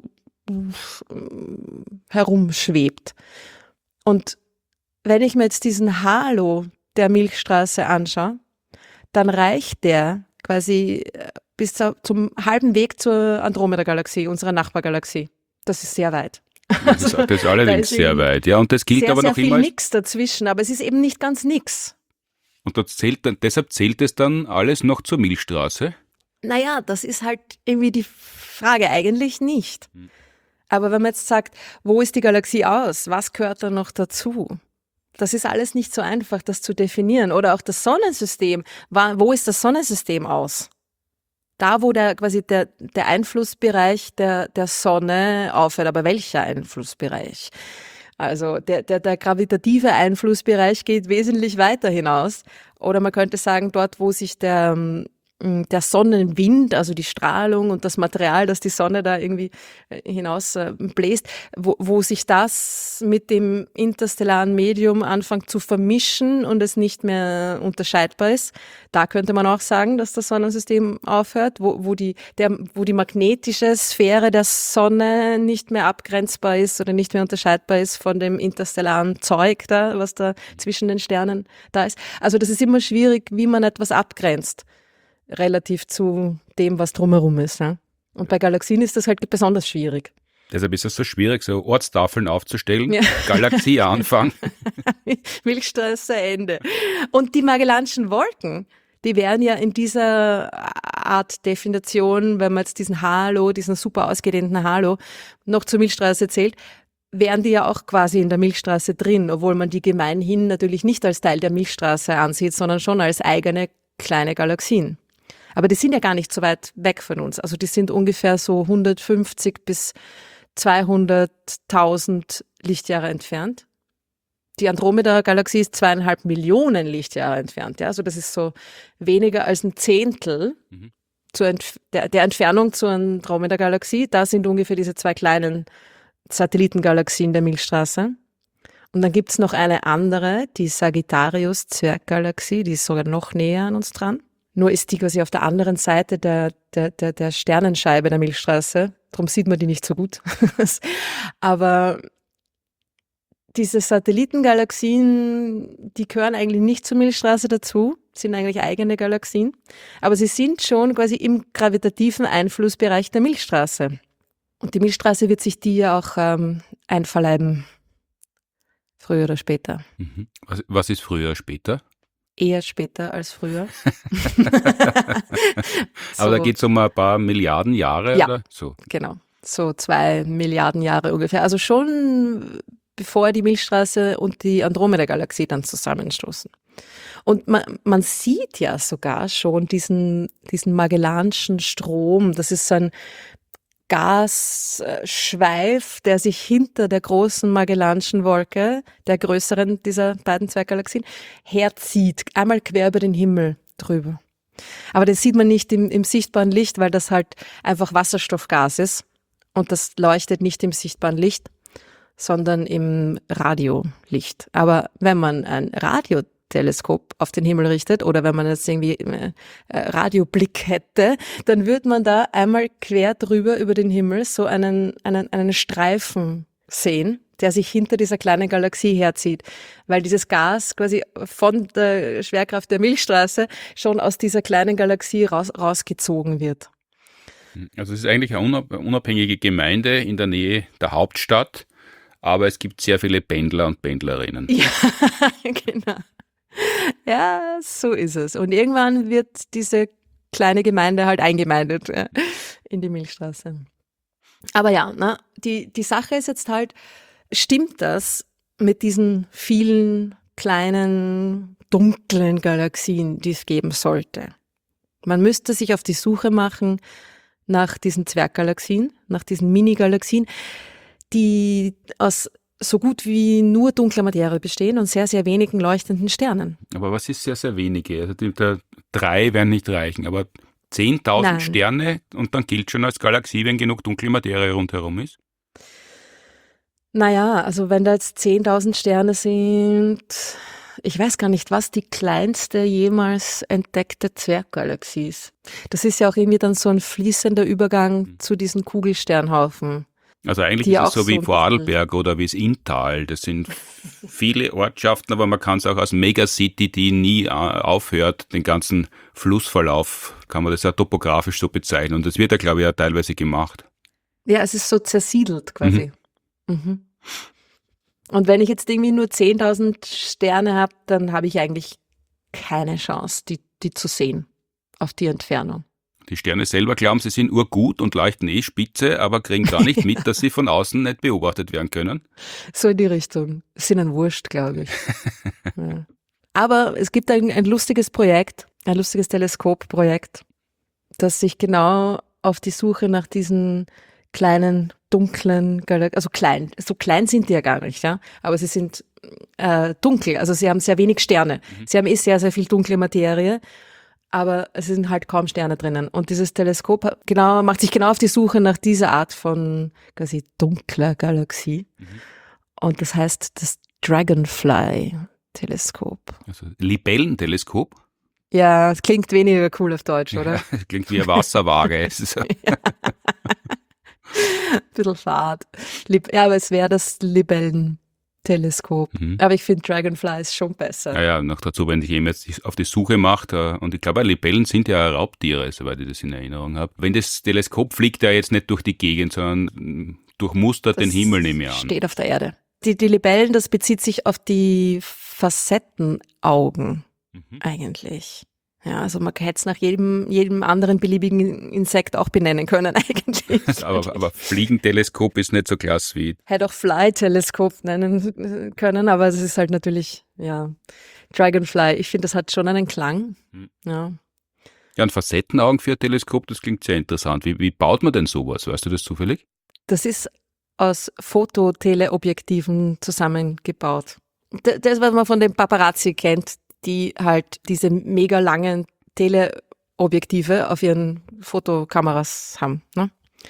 herumschwebt. Und wenn ich mir jetzt diesen Halo der Milchstraße anschaue, dann reicht der quasi bis zum halben Weg zur Andromeda-Galaxie, unserer Nachbargalaxie. Das ist sehr weit. Das ist, das ist allerdings da ist sehr weit, ja. Und das gilt sehr, aber noch sehr immer. Viel nix dazwischen, aber es ist eben nicht ganz nix. Und das zählt dann, deshalb zählt es dann alles noch zur Milchstraße? Naja, das ist halt irgendwie die Frage, eigentlich nicht. Hm. Aber wenn man jetzt sagt, wo ist die Galaxie aus? Was gehört da noch dazu? Das ist alles nicht so einfach, das zu definieren. Oder auch das Sonnensystem. Wo ist das Sonnensystem aus? Da, wo der quasi der, der Einflussbereich der, der Sonne aufhört. Aber welcher Einflussbereich? Also der, der, der gravitative Einflussbereich geht wesentlich weiter hinaus. Oder man könnte sagen, dort, wo sich der, der Sonnenwind, also die Strahlung und das Material, das die Sonne da irgendwie hinaus bläst, wo, wo sich das mit dem interstellaren Medium anfängt zu vermischen und es nicht mehr unterscheidbar ist. Da könnte man auch sagen, dass das Sonnensystem aufhört, wo, wo, die, der, wo die magnetische Sphäre der Sonne nicht mehr abgrenzbar ist oder nicht mehr unterscheidbar ist von dem interstellaren Zeug da, was da zwischen den Sternen da ist. Also das ist immer schwierig, wie man etwas abgrenzt, relativ zu dem, was drumherum ist. Ne? Und bei Galaxien ist das halt besonders schwierig. Deshalb ist es so schwierig, so Ortstafeln aufzustellen, ja. Galaxie Anfang. Milchstraße Ende. Und die Magellanschen Wolken, die wären ja in dieser Art Definition, wenn man jetzt diesen Halo, diesen super ausgedehnten Halo noch zur Milchstraße zählt, wären die ja auch quasi in der Milchstraße drin, obwohl man die gemeinhin natürlich nicht als Teil der Milchstraße ansieht, sondern schon als eigene kleine Galaxien. Aber die sind ja gar nicht so weit weg von uns. Also die sind ungefähr so hundertfünfzig bis zweihunderttausend Lichtjahre entfernt. Die Andromeda-Galaxie ist zweieinhalb Millionen Lichtjahre entfernt. Ja? Also das ist so weniger als ein Zehntel mhm. zur Entf- der, der Entfernung zur Andromeda-Galaxie. Da sind ungefähr diese zwei kleinen Satellitengalaxien der Milchstraße. Und dann gibt es noch eine andere, die Sagittarius-Zwerggalaxie, die ist sogar noch näher an uns dran. Nur ist die quasi auf der anderen Seite der, der, der, der Sternenscheibe der Milchstraße. Darum sieht man die nicht so gut. Aber diese Satellitengalaxien, die gehören eigentlich nicht zur Milchstraße dazu, sind eigentlich eigene Galaxien. Aber sie sind schon quasi im gravitativen Einflussbereich der Milchstraße. Und die Milchstraße wird sich die ja auch ähm, einverleiben. Früher oder später. Mhm. Was, was ist früher oder später? Eher später als früher. So. Aber da geht es um ein paar Milliarden Jahre? Ja, oder? So. Genau. So zwei Milliarden Jahre ungefähr. Also schon bevor die Milchstraße und die Andromeda-Galaxie dann zusammenstoßen. Und man, man sieht ja sogar schon diesen, diesen Magellanschen Strom. Das ist so ein Gasschweif, der sich hinter der großen Magellanschen Wolke, der größeren dieser beiden Zwerggalaxien, herzieht, einmal quer über den Himmel drüber. Aber das sieht man nicht im, im sichtbaren Licht, weil das halt einfach Wasserstoffgas ist und das leuchtet nicht im sichtbaren Licht, sondern im Radiolicht. Aber wenn man ein Radioteleskop auf den Himmel richtet oder wenn man jetzt irgendwie äh, Radioblick hätte, dann würde man da einmal quer drüber über den Himmel so einen, einen, einen Streifen sehen, der sich hinter dieser kleinen Galaxie herzieht, weil dieses Gas quasi von der Schwerkraft der Milchstraße schon aus dieser kleinen Galaxie raus, rausgezogen wird. Also es ist eigentlich eine unabhängige Gemeinde in der Nähe der Hauptstadt, aber es gibt sehr viele Pendler und Pendlerinnen. Ja, genau. Ja, so ist es. Und irgendwann wird diese kleine Gemeinde halt eingemeindet ja, in die Milchstraße. Aber ja, na, die, die Sache ist jetzt halt, stimmt das mit diesen vielen kleinen, dunklen Galaxien, die es geben sollte? Man müsste sich auf die Suche machen nach diesen Zwerggalaxien, nach diesen Mini-Galaxien, die aus so gut wie nur dunkler Materie bestehen und sehr, sehr wenigen leuchtenden Sternen. Aber was ist sehr, sehr wenige? Also die, die, drei werden nicht reichen, aber zehntausend Sterne und dann gilt schon als Galaxie, wenn genug dunkle Materie rundherum ist? Naja, also wenn da jetzt zehntausend Sterne sind, ich weiß gar nicht, was die kleinste jemals entdeckte Zwerggalaxie ist. Das ist ja auch irgendwie dann so ein fließender Übergang hm. zu diesen Kugelsternhaufen. Also eigentlich ist es so wie Vorarlberg oder wie das Inntal. Das sind viele Ortschaften, aber man kann es auch als Megacity, die nie aufhört, den ganzen Flussverlauf, kann man das ja topografisch so bezeichnen. Und das wird ja, glaube ich, ja teilweise gemacht. Ja, es ist so zersiedelt quasi. Mhm. Mhm. Und wenn ich jetzt irgendwie nur zehntausend Sterne habe, dann habe ich eigentlich keine Chance, die, die zu sehen auf die Entfernung. Die Sterne selber glauben, sie sind urgut und leuchten eh spitze, aber kriegen gar nicht mit, dass sie von außen nicht beobachtet werden können. So in die Richtung. Ist ihnen wurscht, glaube ich. Ja. Aber es gibt ein, ein lustiges Projekt, ein lustiges Teleskopprojekt, das sich genau auf die Suche nach diesen kleinen, dunklen Galaxien, also klein, so klein sind die ja gar nicht, ja, aber sie sind äh, dunkel, also sie haben sehr wenig Sterne. Mhm. Sie haben eh sehr, sehr viel dunkle Materie. Aber es sind halt kaum Sterne drinnen. Und dieses Teleskop genau, macht sich genau auf die Suche nach dieser Art von quasi dunkler Galaxie. Mhm. Und das heißt das Dragonfly-Teleskop. Also Libellenteleskop? Ja, es klingt weniger cool auf Deutsch, oder? Ja, es klingt wie eine Wasserwaage. Ja. Ein bisschen fad. Ja, aber es wäre das Libellen. Teleskop. Mhm. Aber ich finde Dragonfly ist schon besser. Ja, ja, noch dazu, wenn sich jemand jetzt auf die Suche macht, und ich glaube, Libellen sind ja Raubtiere, soweit ich das in Erinnerung habe. Wenn das Teleskop fliegt ja jetzt nicht durch die Gegend, sondern durchmustert den Himmel, nehme ich an. Steht auf der Erde. Die, die Libellen, das bezieht sich auf die Facettenaugen mhm. eigentlich. Ja, also man hätte es nach jedem, jedem anderen beliebigen Insekt auch benennen können eigentlich. aber, aber Fliegenteleskop ist nicht so klasse wie... Hätte auch Fly-Teleskop nennen können, aber es ist halt natürlich, ja, Dragonfly. Ich finde, das hat schon einen Klang. Hm. Ja. Ja, und Facettenaugen für ein Teleskop, das klingt sehr interessant. Wie, wie baut man denn sowas? Weißt du das zufällig? Das ist aus Fototeleobjektiven zusammengebaut. Das, was man von den Paparazzi kennt, die halt diese mega langen Teleobjektive auf ihren Fotokameras haben. Ne?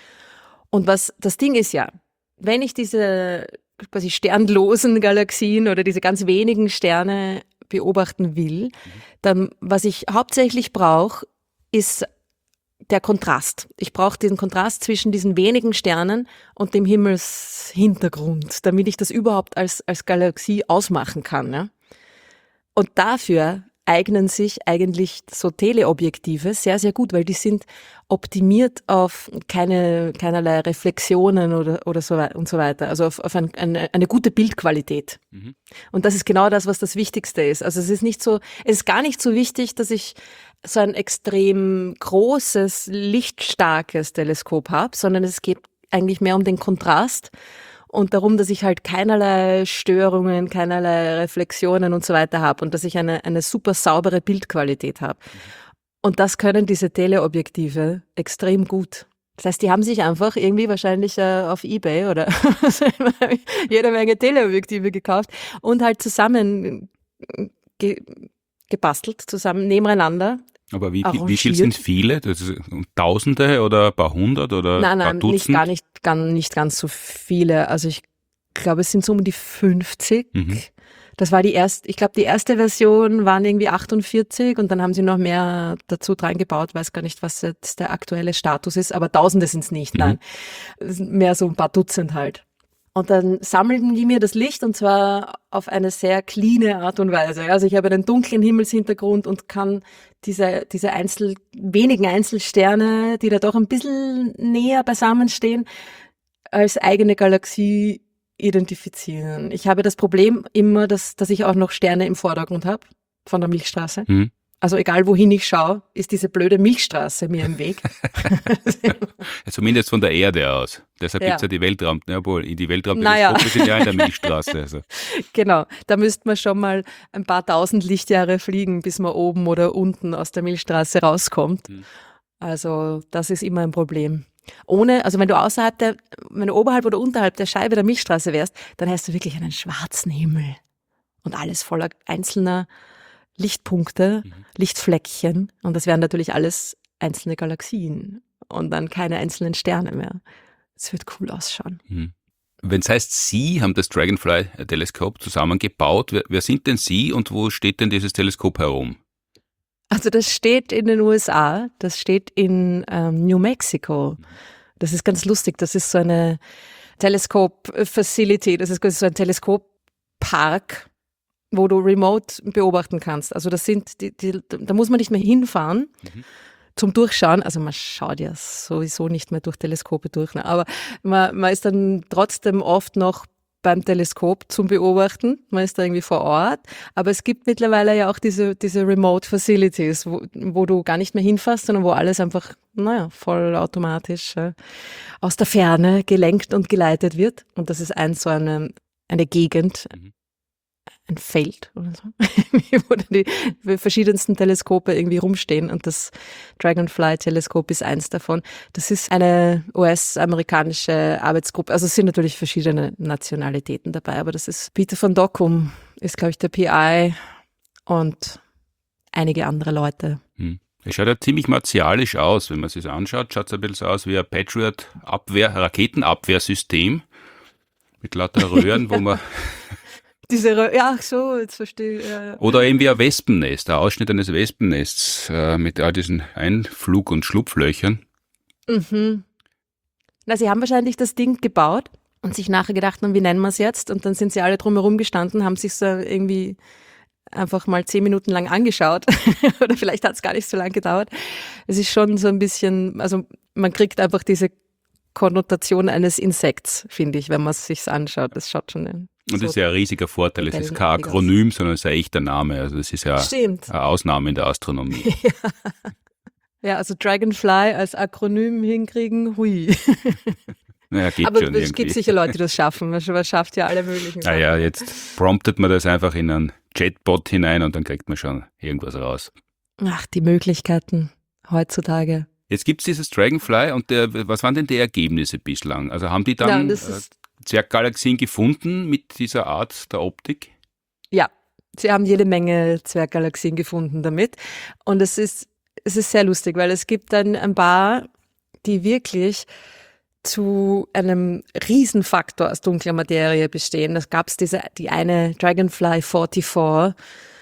Und was das Ding ist ja, wenn ich diese quasi sternlosen Galaxien oder diese ganz wenigen Sterne beobachten will, dann was ich hauptsächlich brauche, ist der Kontrast. Ich brauche diesen Kontrast zwischen diesen wenigen Sternen und dem Himmelshintergrund, damit ich das überhaupt als, als Galaxie ausmachen kann. Ja? Und dafür eignen sich eigentlich so Teleobjektive sehr, sehr gut, weil die sind optimiert auf keine, keinerlei Reflexionen oder, oder so weiter und so weiter, also auf, auf ein, eine, eine gute Bildqualität. Mhm. Und das ist genau das, was das Wichtigste ist. Also es ist nicht so, es ist gar nicht so wichtig, dass ich so ein extrem großes, lichtstarkes Teleskop habe, sondern es geht eigentlich mehr um den Kontrast und darum, dass ich halt keinerlei Störungen, keinerlei Reflexionen und so weiter habe und dass ich eine, eine super saubere Bildqualität habe. Mhm. Und das können diese Teleobjektive extrem gut. Das heißt, die haben sich einfach irgendwie wahrscheinlich äh, auf eBay oder jede Menge Teleobjektive gekauft und halt zusammen ge- gebastelt, zusammen nebeneinander. Aber wie, wie viel sind viele? Das ist Tausende oder ein paar hundert oder nein, nein, ein paar Dutzend? Nicht, gar nicht, gar nicht ganz so viele. Also ich glaube, es sind so um die fünfzig. Mhm. Das war die erste, ich glaube, die erste Version waren irgendwie achtundvierzig und dann haben sie noch mehr dazu dran gebaut. Weiß gar nicht, was jetzt der aktuelle Status ist, aber Tausende sind es nicht, nein. Mhm. Mehr so ein paar Dutzend halt. Und dann sammelten die mir das Licht und zwar auf eine sehr cleane Art und Weise. Also ich habe einen dunklen Himmelshintergrund und kann diese, diese Einzel, wenigen Einzelsterne, die da doch ein bisschen näher beisammen stehen, als eigene Galaxie identifizieren. Ich habe das Problem immer, dass, dass ich auch noch Sterne im Vordergrund habe von der Milchstraße. Mhm. Also egal, wohin ich schaue, ist diese blöde Milchstraße mir im Weg. Zumindest von der Erde aus. Deshalb ja. Gibt es ja die Weltraum, obwohl die Weltraumteleskope naja. sind ja in der Milchstraße. Also. Genau, da müsste man schon mal ein paar tausend Lichtjahre fliegen, bis man oben oder unten aus der Milchstraße rauskommt. Hm. Also das ist immer ein Problem. Ohne, also wenn du außerhalb der, wenn du oberhalb oder unterhalb der Scheibe der Milchstraße wärst, dann hast du wirklich einen schwarzen Himmel und alles voller einzelner Lichtpunkte, mhm. Lichtfleckchen und das wären natürlich alles einzelne Galaxien und dann keine einzelnen Sterne mehr. Es wird cool ausschauen. Mhm. Wenn es heißt, Sie haben das Dragonfly-Teleskop zusammengebaut, wer, wer sind denn Sie und wo steht denn dieses Teleskop herum? Also das steht in den U S A, das steht in ähm, New Mexico. Das ist ganz lustig, das ist so eine Teleskop-Facility, das ist so ein Teleskoppark, wo du remote beobachten kannst. Also das sind, die, die, da muss man nicht mehr hinfahren mhm. zum Durchschauen. Also man schaut ja sowieso nicht mehr durch Teleskope durch, ne? Aber man, man ist dann trotzdem oft noch beim Teleskop zum Beobachten. Man ist da irgendwie vor Ort. Aber es gibt mittlerweile ja auch diese, diese Remote Facilities, wo, wo du gar nicht mehr hinfährst, sondern wo alles einfach, naja, vollautomatisch äh, aus der Ferne gelenkt und geleitet wird. Und das ist ein so eine, eine Gegend, mhm. ein Feld oder so, wo die verschiedensten Teleskope irgendwie rumstehen und das Dragonfly-Teleskop ist eins davon. Das ist eine U S-amerikanische Arbeitsgruppe, also es sind natürlich verschiedene Nationalitäten dabei, aber das ist Peter von Dockum, ist glaube ich der P I und einige andere Leute. Hm. Es schaut ja ziemlich martialisch aus, wenn man es sich anschaut, schaut es ein bisschen so aus wie ein Patriot-Abwehr, Raketenabwehrsystem mit lauter Röhren, wo man Diese, Rö- ja, ach so, jetzt verstehe ich. Ja, ja. Oder eben wie ein Wespennest, ein Ausschnitt eines Wespennests äh, mit all diesen Einflug- und Schlupflöchern. Mhm. Na, sie haben wahrscheinlich das Ding gebaut und sich nachher gedacht, wie nennen wir es jetzt? Und dann sind sie alle drumherum gestanden, haben sich so irgendwie einfach mal zehn Minuten lang angeschaut. Oder vielleicht hat es gar nicht so lange gedauert. Es ist schon so ein bisschen, also man kriegt einfach diese Konnotation eines Insekts, finde ich, wenn man es sich anschaut. Das schaut schon ein Und das ist ja ein riesiger Vorteil. Es ist kein Akronym, sondern es ist ein echter Name. Also es ist ja Stimmt. eine Ausnahme in der Astronomie. Ja. ja, also Dragonfly als Akronym hinkriegen, hui. Naja, geht Aber schon es irgendwie. gibt sicher Leute, die das schaffen. Man schafft ja alle möglichen Sachen. Naja, jetzt promptet man das einfach in einen Chatbot hinein und dann kriegt man schon irgendwas raus. Ach, die Möglichkeiten heutzutage. Jetzt gibt es dieses Dragonfly und der, was waren denn die Ergebnisse bislang? Also haben die dann Ja, äh, Zwerggalaxien gefunden mit dieser Art der Optik? Ja, sie haben jede Menge Zwerggalaxien gefunden damit. Und es ist, es ist sehr lustig, weil es gibt dann ein paar, die wirklich zu einem Riesenfaktor aus dunkler Materie bestehen. Das gab es diese, die eine Dragonfly vierundvierzig,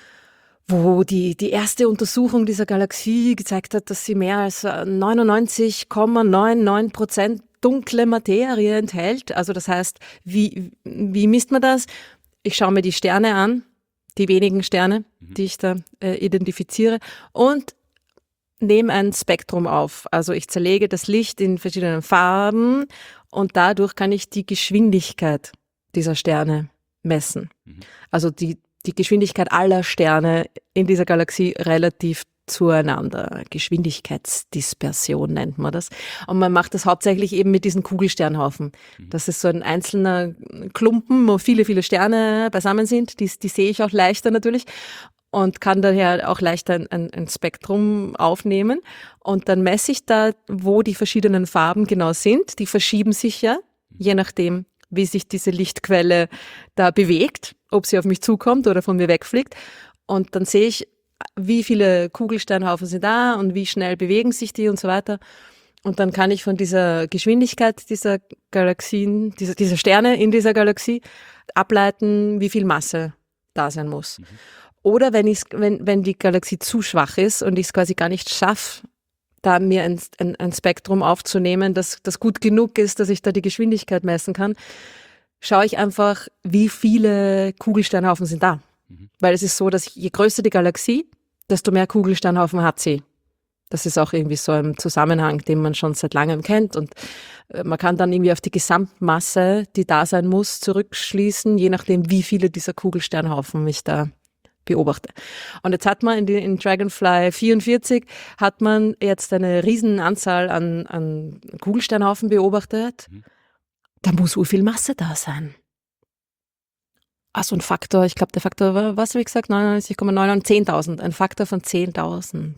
wo die, die erste Untersuchung dieser Galaxie gezeigt hat, dass sie mehr als neunundneunzig Komma neunundneunzig Prozent dunkle Materie enthält. Also das heißt, wie, wie misst man das? Ich schaue mir die Sterne an, die wenigen Sterne, mhm. die ich da äh, identifiziere, und nehme ein Spektrum auf. Also ich zerlege das Licht in verschiedenen Farben und dadurch kann ich die Geschwindigkeit dieser Sterne messen. Mhm. Also die, die Geschwindigkeit aller Sterne in dieser Galaxie relativ zueinander. Geschwindigkeitsdispersion nennt man das. Und man macht das hauptsächlich eben mit diesen Kugelsternhaufen. Mhm. Das ist so ein einzelner Klumpen, wo viele, viele Sterne beisammen sind. Die, die sehe ich auch leichter natürlich. Und kann daher auch leichter ein, ein, ein Spektrum aufnehmen. Und dann messe ich da, wo die verschiedenen Farben genau sind. Die verschieben sich ja, je nachdem, wie sich diese Lichtquelle da bewegt, ob sie auf mich zukommt oder von mir wegfliegt. Und dann sehe ich, wie viele Kugelsternhaufen sind da und wie schnell bewegen sich die und so weiter. Und dann kann ich von dieser Geschwindigkeit dieser Galaxien, dieser, dieser Sterne in dieser Galaxie ableiten, wie viel Masse da sein muss. Mhm. Oder wenn, ich's, wenn, wenn die Galaxie zu schwach ist und ich es quasi gar nicht schaffe, da mir ein, ein, ein Spektrum aufzunehmen, das, das gut genug ist, dass ich da die Geschwindigkeit messen kann, schaue ich einfach, wie viele Kugelsternhaufen sind da. Mhm. Weil es ist so, dass je größer die Galaxie, desto mehr Kugelsternhaufen hat sie. Das ist auch irgendwie so ein Zusammenhang, den man schon seit langem kennt. Und man kann dann irgendwie auf die Gesamtmasse, die da sein muss, zurückschließen, je nachdem, wie viele dieser Kugelsternhaufen ich da beobachte. Und jetzt hat man in, die, in Dragonfly vierundvierzig hat man jetzt eine riesen Anzahl an, an Kugelsternhaufen beobachtet. Mhm. Da muss so viel Masse da sein. Also ein Faktor, ich glaube der Faktor war, was habe ich gesagt, neunundneunzig Komma neun und zehntausend. Ein Faktor von zehntausend.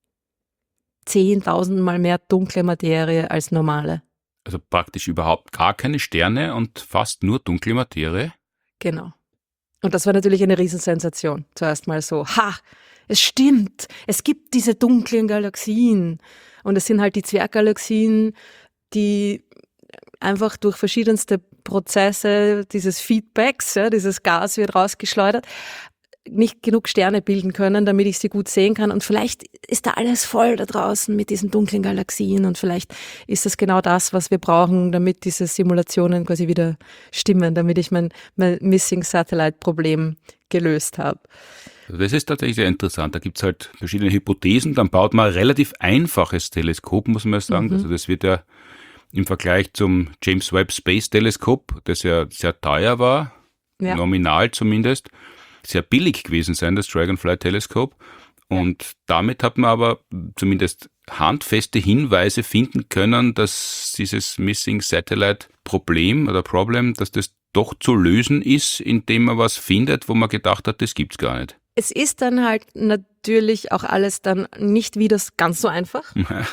zehntausend mal mehr dunkle Materie als normale. Also praktisch überhaupt gar keine Sterne und fast nur dunkle Materie? Genau. Und das war natürlich eine Riesensensation. Zuerst mal so, ha, es stimmt, es gibt diese dunklen Galaxien. Und es sind halt die Zwerggalaxien, die einfach durch verschiedenste Prozesse dieses Feedbacks, ja, dieses Gas wird rausgeschleudert, nicht genug Sterne bilden können, damit ich sie gut sehen kann. Und vielleicht ist da alles voll da draußen mit diesen dunklen Galaxien und vielleicht ist das genau das, was wir brauchen, damit diese Simulationen quasi wieder stimmen, damit ich mein, mein Missing Satellite-Problem gelöst habe. Das ist tatsächlich sehr interessant. Da gibt es halt verschiedene Hypothesen. Dann baut man ein relativ einfaches Teleskop, muss man sagen. Mhm. Also das wird ja im Vergleich zum James Webb Space Teleskop, das ja sehr teuer war, ja. nominal zumindest, sehr billig gewesen sein, das Dragonfly-Teleskop. Und ja. damit hat man aber zumindest handfeste Hinweise finden können, dass dieses Missing Satellite-Problem oder Problem, dass das doch zu lösen ist, indem man was findet, wo man gedacht hat, das gibt's gar nicht. Es ist dann halt natürlich auch alles dann nicht wieder ganz so einfach.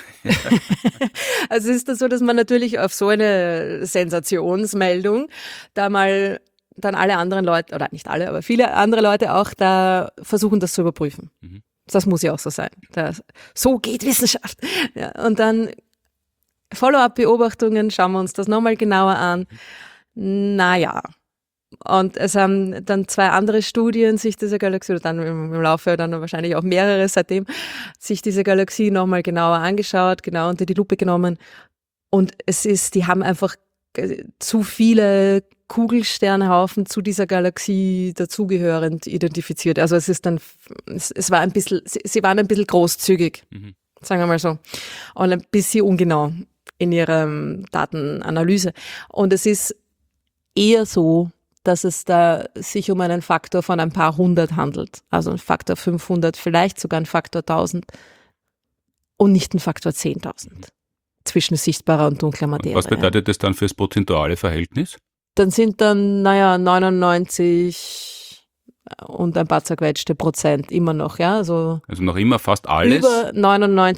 Also es ist dann so, dass man natürlich auf so eine Sensationsmeldung da mal dann alle anderen Leute, oder nicht alle, aber viele andere Leute auch da versuchen, das zu überprüfen. Mhm. Das muss ja auch so sein. Das, so geht Wissenschaft. Ja, und dann Follow-up-Beobachtungen, schauen wir uns das nochmal genauer an. Naja. Und es haben dann zwei andere Studien sich diese Galaxie, oder dann im Laufe dann wahrscheinlich auch mehrere seitdem, sich diese Galaxie nochmal genauer angeschaut, genau unter die Lupe genommen. Und es ist, die haben einfach zu viele Kugelsternhaufen zu dieser Galaxie dazugehörend identifiziert. Also es ist dann, es, es war ein bisschen, sie, sie waren ein bisschen großzügig, mhm. sagen wir mal so, und ein bisschen ungenau in ihrer Datenanalyse. Und es ist eher so, dass es da sich um einen Faktor von ein paar hundert handelt. Also ein Faktor fünfhundert, vielleicht sogar ein Faktor tausend und nicht ein Faktor zehntausend zwischen sichtbarer und dunkler Materie. Was bedeutet das dann fürs prozentuale Verhältnis? Dann sind dann, naja, neunundneunzig und ein paar zerquetschte Prozent immer noch, ja. Also, also noch immer fast alles? Über neunundneunzig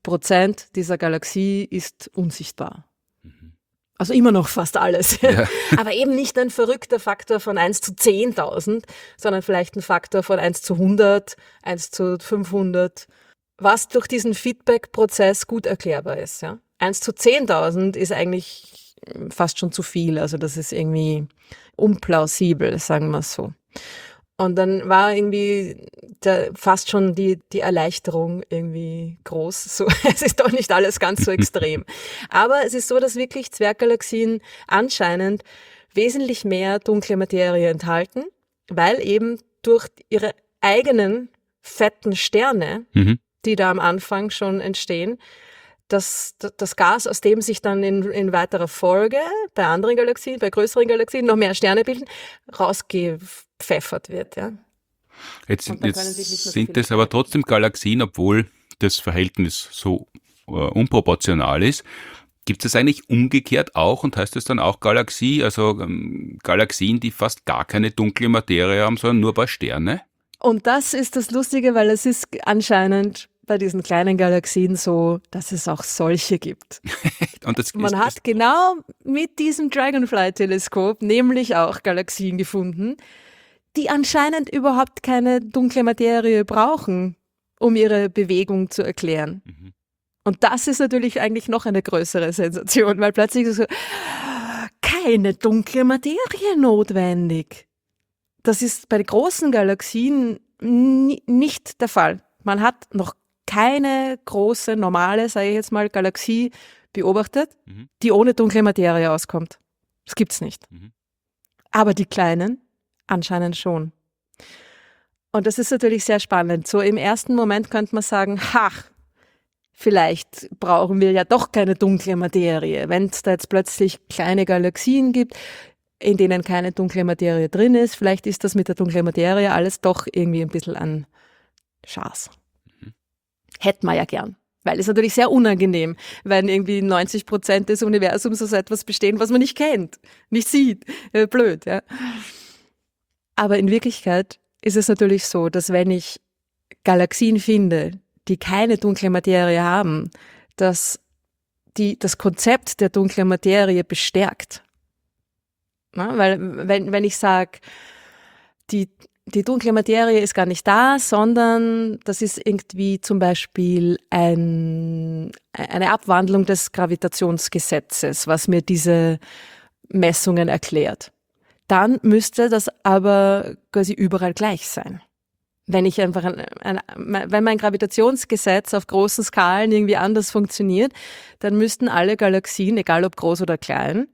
Prozent dieser Galaxie ist unsichtbar. Also immer noch fast alles. Ja. Aber eben nicht ein verrückter Faktor von eins zu zehntausend, sondern vielleicht ein Faktor von eins zu hundert, eins zu fünfhundert, was durch diesen Feedback-Prozess gut erklärbar ist. Ja. eins zu zehntausend ist eigentlich fast schon zu viel. Also das ist irgendwie unplausibel, sagen wir es so. Und dann war irgendwie der, fast schon die, die Erleichterung irgendwie groß. So, es ist doch nicht alles ganz so extrem. Aber es ist so, dass wirklich Zwerggalaxien anscheinend wesentlich mehr dunkle Materie enthalten, weil eben durch ihre eigenen fetten Sterne, mhm. die da am Anfang schon entstehen, Das, das Gas, aus dem sich dann in, in weiterer Folge bei anderen Galaxien, bei größeren Galaxien noch mehr Sterne bilden, rausgepfeffert wird. Ja. Jetzt, jetzt sind das aber trotzdem Galaxien, obwohl das Verhältnis so äh, unproportional ist. Gibt es das eigentlich umgekehrt auch und heißt das dann auch Galaxie, also ähm, Galaxien, die fast gar keine dunkle Materie haben, sondern nur ein paar Sterne? Und das ist das Lustige, weil es ist anscheinend bei diesen kleinen Galaxien so, dass es auch solche gibt. Und das Man hat das genau mit diesem Dragonfly-Teleskop nämlich auch Galaxien gefunden, die anscheinend überhaupt keine dunkle Materie brauchen, um ihre Bewegung zu erklären. Mhm. Und das ist natürlich eigentlich noch eine größere Sensation, weil plötzlich so, keine dunkle Materie notwendig. Das ist bei großen Galaxien n- nicht der Fall. Man hat noch keine große, normale, sage ich jetzt mal, Galaxie beobachtet, mhm. die ohne dunkle Materie auskommt. Das gibt's nicht. Mhm. Aber die kleinen anscheinend schon. Und das ist natürlich sehr spannend. So im ersten Moment könnte man sagen, ha, vielleicht brauchen wir ja doch keine dunkle Materie. Wenn es da jetzt plötzlich kleine Galaxien gibt, in denen keine dunkle Materie drin ist, vielleicht ist das mit der dunklen Materie alles doch irgendwie ein bisschen an Schaß. Hätten wir ja gern. Weil es natürlich sehr unangenehm, wenn irgendwie neunzig Prozent des Universums aus etwas bestehen, was man nicht kennt, nicht sieht. Äh, blöd, ja. Aber in Wirklichkeit ist es natürlich so, dass wenn ich Galaxien finde, die keine dunkle Materie haben, dass die das Konzept der dunklen Materie bestärkt. Na, weil wenn, wenn ich sage, die Die dunkle Materie ist gar nicht da, sondern das ist irgendwie zum Beispiel ein, eine Abwandlung des Gravitationsgesetzes, was mir diese Messungen erklärt. Dann müsste das aber quasi überall gleich sein. Wenn ich einfach ein, ein, wenn mein Gravitationsgesetz auf großen Skalen irgendwie anders funktioniert, dann müssten alle Galaxien, egal ob groß oder klein,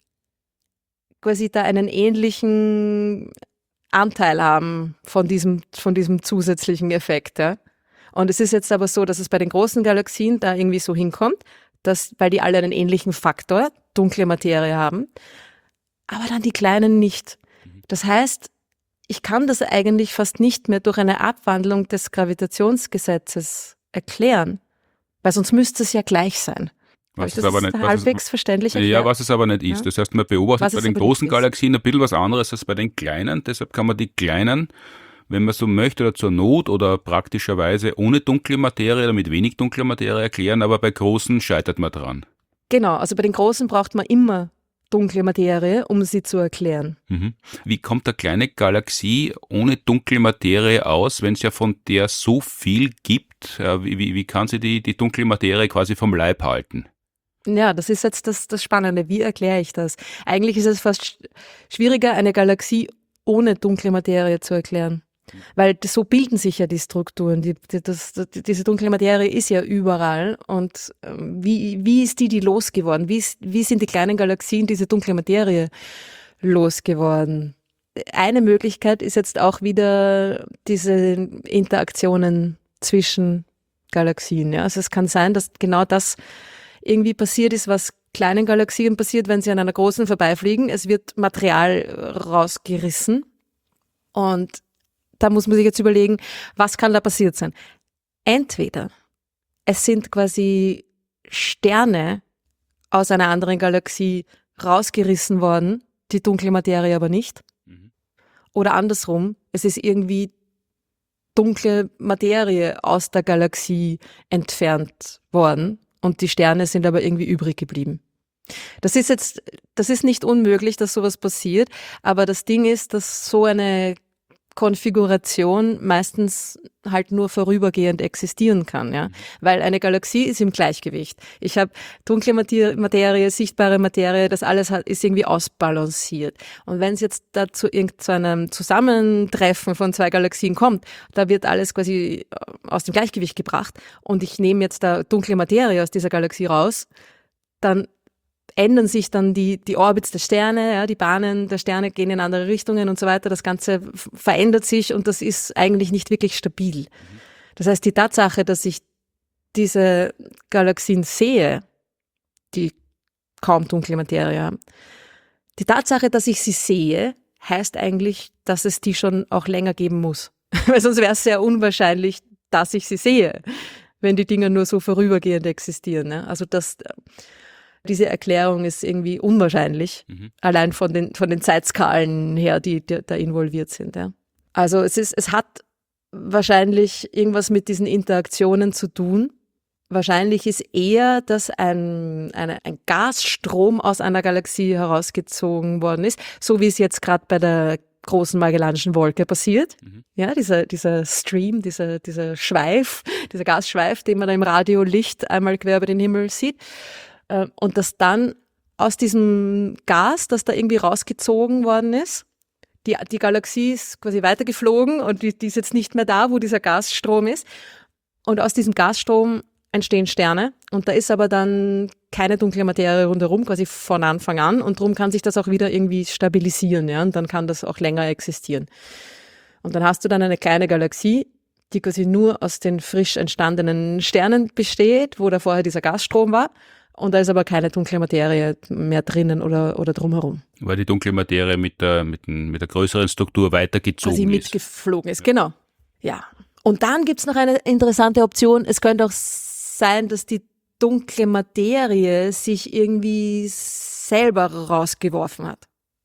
quasi da einen ähnlichen Anteil haben von diesem, von diesem zusätzlichen Effekt. Ja. Und es ist jetzt aber so, dass es bei den großen Galaxien da irgendwie so hinkommt, dass, weil die alle einen ähnlichen Faktor, dunkle Materie haben, aber dann die kleinen nicht. Das heißt, ich kann das eigentlich fast nicht mehr durch eine Abwandlung des Gravitationsgesetzes erklären, weil sonst müsste es ja gleich sein. Was das es aber nicht, halbwegs was es, verständlich erklärt? Ja, was es aber nicht ist. Ja? Das heißt, man beobachtet was bei den großen Galaxien ein bisschen was anderes als bei den kleinen. Deshalb kann man die kleinen, wenn man so möchte, oder zur Not oder praktischerweise ohne dunkle Materie oder mit wenig dunkler Materie erklären, aber bei großen scheitert man dran. Genau, also bei den großen braucht man immer dunkle Materie, um sie zu erklären. Mhm. Wie kommt eine kleine Galaxie ohne dunkle Materie aus, wenn es ja von der so viel gibt? Wie, wie, wie kann sie die, die dunkle Materie quasi vom Leib halten? Ja, das ist jetzt das, das Spannende. Wie erkläre ich das? Eigentlich ist es fast schwieriger, eine Galaxie ohne dunkle Materie zu erklären. Weil so bilden sich ja die Strukturen. Die, die, das, die, diese dunkle Materie ist ja überall. Und wie, wie ist die, die losgeworden? Wie, ist, wie sind die kleinen Galaxien diese dunkle Materie losgeworden? Eine Möglichkeit ist jetzt auch wieder diese Interaktionen zwischen Galaxien. Ja? Also es kann sein, dass genau das irgendwie passiert ist, was kleinen Galaxien passiert, wenn sie an einer großen vorbeifliegen. Es wird Material rausgerissen und da muss man sich jetzt überlegen, was kann da passiert sein? Entweder es sind quasi Sterne aus einer anderen Galaxie rausgerissen worden, die dunkle Materie aber nicht. Mhm. Oder andersrum, es ist irgendwie dunkle Materie aus der Galaxie entfernt worden und die Sterne sind aber irgendwie übrig geblieben. Das ist jetzt, das ist nicht unmöglich, dass sowas passiert, aber das Ding ist, dass so eine Konfiguration meistens halt nur vorübergehend existieren kann, ja, weil eine Galaxie ist im Gleichgewicht. Ich habe dunkle Materie, sichtbare Materie, das alles hat, ist irgendwie ausbalanciert. Und wenn es jetzt da zu irgendeinem Zusammentreffen von zwei Galaxien kommt, da wird alles quasi aus dem Gleichgewicht gebracht und ich nehme jetzt da dunkle Materie aus dieser Galaxie raus, dann ändern sich dann die, die Orbits der Sterne, ja, die Bahnen der Sterne gehen in andere Richtungen und so weiter. Das Ganze f- verändert sich und das ist eigentlich nicht wirklich stabil. Das heißt, die Tatsache, dass ich diese Galaxien sehe, die kaum dunkle Materie haben, die Tatsache, dass ich sie sehe, heißt eigentlich, dass es die schon auch länger geben muss. Weil sonst wäre es sehr unwahrscheinlich, dass ich sie sehe, wenn die Dinger nur so vorübergehend existieren. Ne? Also das... Diese Erklärung ist irgendwie unwahrscheinlich, mhm. allein von den, von den Zeitskalen her, die, die da involviert sind. Ja. Also es ist, es hat wahrscheinlich irgendwas mit diesen Interaktionen zu tun. Wahrscheinlich ist eher, dass ein, eine, ein Gasstrom aus einer Galaxie herausgezogen worden ist, so wie es jetzt gerade bei der großen Magellanischen Wolke passiert. Mhm. Ja, dieser, dieser Stream, dieser, dieser Schweif, dieser Gasschweif, den man da im Radiolicht einmal quer über den Himmel sieht. Und dass dann aus diesem Gas, das da irgendwie rausgezogen worden ist, die, die Galaxie ist quasi weitergeflogen und die, die ist jetzt nicht mehr da, wo dieser Gasstrom ist. Und aus diesem Gasstrom entstehen Sterne und da ist aber dann keine dunkle Materie rundherum, quasi von Anfang an und darum kann sich das auch wieder irgendwie stabilisieren, ja, und dann kann das auch länger existieren. Und dann hast du dann eine kleine Galaxie, die quasi nur aus den frisch entstandenen Sternen besteht, wo da vorher dieser Gasstrom war. Und da ist aber keine dunkle Materie mehr drinnen oder, oder drumherum. Weil die dunkle Materie mit der, mit, mit der größeren Struktur weitergezogen Quasi ist. mitgeflogen ist, genau. Ja. Und dann gibt's noch eine interessante Option. Es könnte auch sein, dass die dunkle Materie sich irgendwie selber rausgeworfen hat.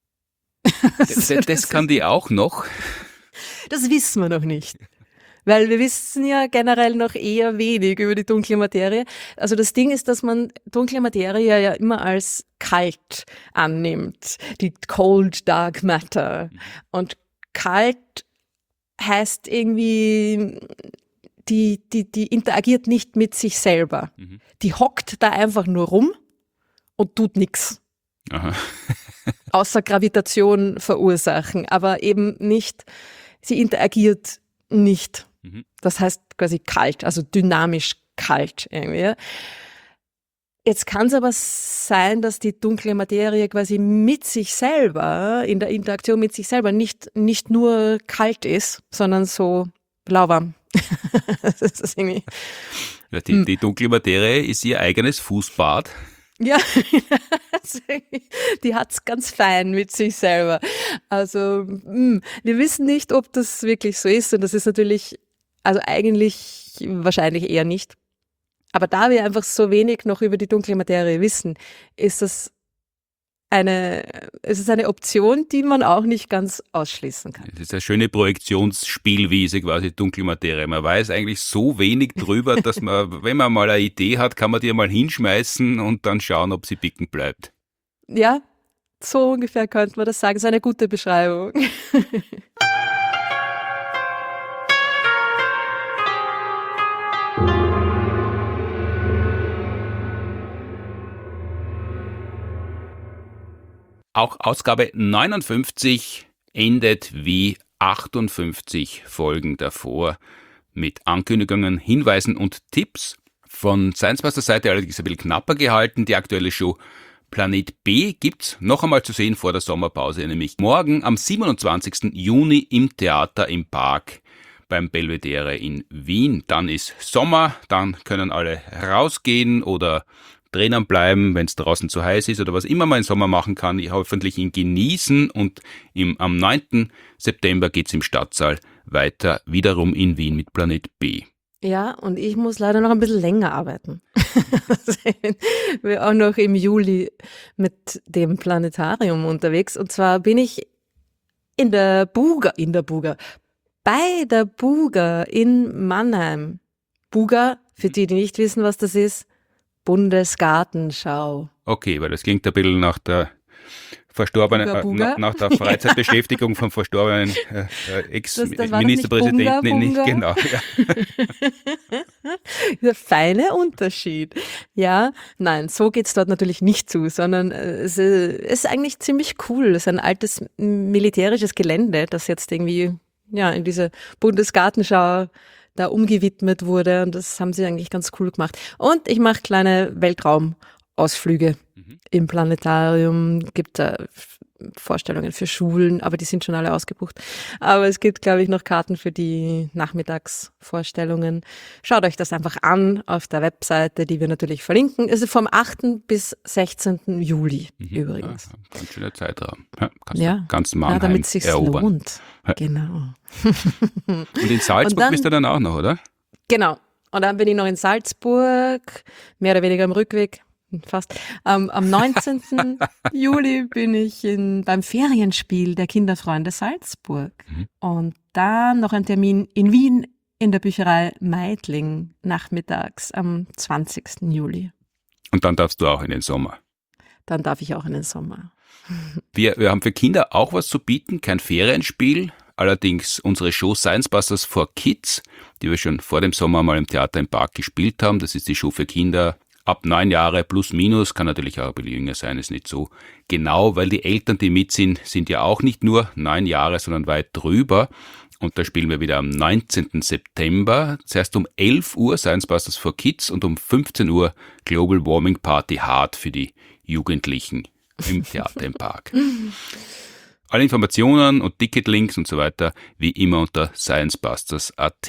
Das, das, das kann die auch noch? Das wissen wir noch nicht. Weil wir wissen ja generell noch eher wenig über die dunkle Materie. Also das Ding ist, dass man dunkle Materie ja immer als kalt annimmt. Die Cold Dark Matter. Und kalt heißt irgendwie, die, die, die interagiert nicht mit sich selber. Mhm. Die hockt da einfach nur rum und tut nichts. Außer Gravitation verursachen, aber eben nicht, sie interagiert nicht. Das heißt quasi kalt, also dynamisch kalt irgendwie. Jetzt kann es aber sein, dass die dunkle Materie quasi mit sich selber, in der Interaktion mit sich selber nicht, nicht nur kalt ist, sondern so lauwarm. Das ist irgendwie, ja, die, die dunkle Materie ist ihr eigenes Fußbad. Ja, die hat's ganz fein mit sich selber. Also mh, wir wissen nicht, ob das wirklich so ist und das ist natürlich, also eigentlich wahrscheinlich eher nicht. Aber da wir einfach so wenig noch über die dunkle Materie wissen, ist das eine, es ist eine Option, die man auch nicht ganz ausschließen kann. Das ist eine schöne Projektionsspielwiese quasi, dunkle Materie. Man weiß eigentlich so wenig drüber, dass man, wenn man mal eine Idee hat, kann man die mal hinschmeißen und dann schauen, ob sie picken bleibt. Ja, so ungefähr könnte man das sagen. Das ist eine gute Beschreibung. Auch Ausgabe neunundfünfzig endet wie achtundfünfzig Folgen davor mit Ankündigungen, Hinweisen und Tipps. Von Science-Master-Seite allerdings ein bisschen knapper gehalten. Die aktuelle Show Planet B gibt's noch einmal zu sehen vor der Sommerpause, nämlich morgen am siebenundzwanzigsten Juni im Theater im Park beim Belvedere in Wien. Dann ist Sommer, dann können alle rausgehen oder drinnen bleiben, wenn es draußen zu heiß ist oder was immer man im Sommer machen kann, hoffentlich ihn genießen und im, am neunten September geht's im Stadtsaal weiter, wiederum in Wien mit Planet B. Ja, und ich muss leider noch ein bisschen länger arbeiten. Wir auch noch im Juli mit dem Planetarium unterwegs und zwar bin ich in der Buga, in der Buga, bei der Buga in Mannheim. Buga, für die, die nicht wissen, was das ist, Bundesgartenschau. Okay, weil das klingt ein bisschen nach der verstorbenen, Buga, Buga. Äh, nach der Freizeitbeschäftigung vom verstorbenen äh, äh, Ex-Ministerpräsidenten. Nicht Bunga, Bunga? Genau, ja. Der feine Unterschied. Ja, nein, so geht's dort natürlich nicht zu, sondern es ist eigentlich ziemlich cool. Es ist ein altes militärisches Gelände, das jetzt irgendwie ja in diese Bundesgartenschau da umgewidmet wurde und das haben sie eigentlich ganz cool gemacht. Und ich mache kleine Weltraumausflüge mhm. im Planetarium, gibt da Vorstellungen für Schulen, aber die sind schon alle ausgebucht. Aber es gibt, glaube ich, noch Karten für die Nachmittagsvorstellungen. Schaut euch das einfach an auf der Webseite, die wir natürlich verlinken. Es ist vom achten bis sechzehnten Juli mhm. übrigens. Ja, ganz schöner Zeitraum. Ja, kannst ja. ganz Mannheim ja, damit es sich lohnt. Ja. Genau. Und in Salzburg Und dann, bist du dann auch noch, oder? Genau. Und dann bin ich noch in Salzburg, mehr oder weniger am Rückweg. Fast. Ähm, am neunzehnten Juli bin ich in, beim Ferienspiel der Kinderfreunde Salzburg. Mhm. Und dann noch ein Termin in Wien in der Bücherei Meidling nachmittags am zwanzigsten Juli. Und dann darfst du auch in den Sommer. Dann darf ich auch in den Sommer. Wir, wir haben für Kinder auch was zu bieten, kein Ferienspiel. Allerdings unsere Show Science Busters for Kids, die wir schon vor dem Sommer mal im Theater im Park gespielt haben. Das ist die Show für Kinder ab neun Jahre plus minus, kann natürlich auch ein bisschen jünger sein, ist nicht so genau, weil die Eltern, die mit sind, sind ja auch nicht nur neun Jahre, sondern weit drüber. Und da spielen wir wieder am neunzehnten September, zuerst um elf Uhr Science Busters for Kids und um fünfzehn Uhr Global Warming Party Hard für die Jugendlichen im Theater im Park. Alle Informationen und Ticketlinks und so weiter wie immer unter sciencebusters punkt at.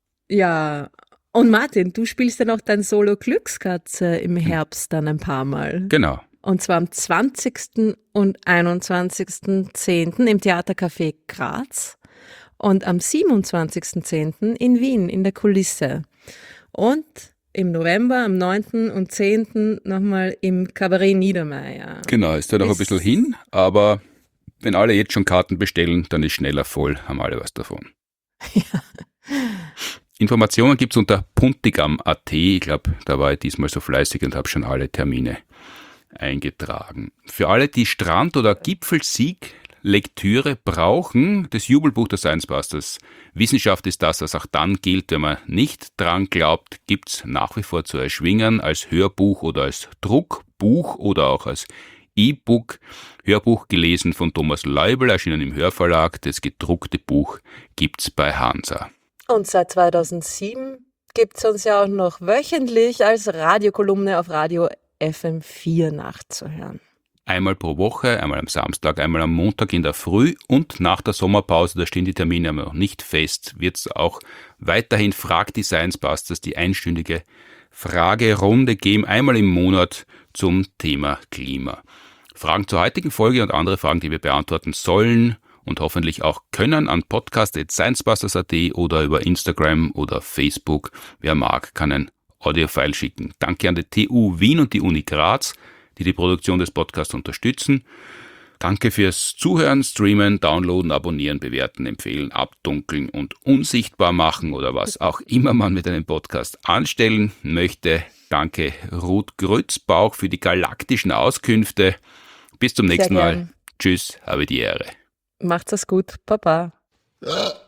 Ja, und Martin, du spielst ja noch dein Solo Glückskatze im Herbst dann ein paar Mal. Genau. Und zwar am zwanzigsten und einundzwanzigsten zehnten im Theatercafé Graz und am siebenundzwanzigsten zehnten in Wien in der Kulisse. Und im November, am neunten und zehnten nochmal im Kabarett Niedermeyer. Genau, ist ja noch ein bisschen hin, aber wenn alle jetzt schon Karten bestellen, dann ist schneller voll, haben alle was davon. Ja. Informationen gibt es unter puntigam punkt at. Ich glaube, da war ich diesmal so fleißig und habe schon alle Termine eingetragen. Für alle, die Strand- oder Gipfelsieg-Lektüre brauchen, das Jubelbuch der Science Busters. Wissenschaft ist das, was auch dann gilt, wenn man nicht dran glaubt, gibt es nach wie vor zu erschwingen als Hörbuch oder als Druckbuch oder auch als E-Book. Hörbuch gelesen von Thomas Leubel, erschienen im Hörverlag. Das gedruckte Buch gibt's bei Hansa. Und seit zweitausendsieben gibt es uns ja auch noch wöchentlich als Radiokolumne auf Radio F M vier nachzuhören. Einmal pro Woche, einmal am Samstag, einmal am Montag in der Früh und nach der Sommerpause, da stehen die Termine aber noch nicht fest, wird es auch weiterhin Frag die Science Busters, die einstündige Fragerunde geben, einmal im Monat zum Thema Klima. Fragen zur heutigen Folge und andere Fragen, die wir beantworten sollen und hoffentlich auch können, an podcast at sciencebusters punkt at oder über Instagram oder Facebook. Wer mag, kann ein Audiofile schicken. Danke an die T U Wien und die Uni Graz, die die Produktion des Podcasts unterstützen. Danke fürs Zuhören, Streamen, Downloaden, Abonnieren, Bewerten, Empfehlen, Abdunkeln und unsichtbar machen oder was auch immer man mit einem Podcast anstellen möchte. Danke Ruth Grützbauch für die galaktischen Auskünfte. Bis zum nächsten Mal. Tschüss, habe die Ehre. Macht's es gut, Papa. Ja.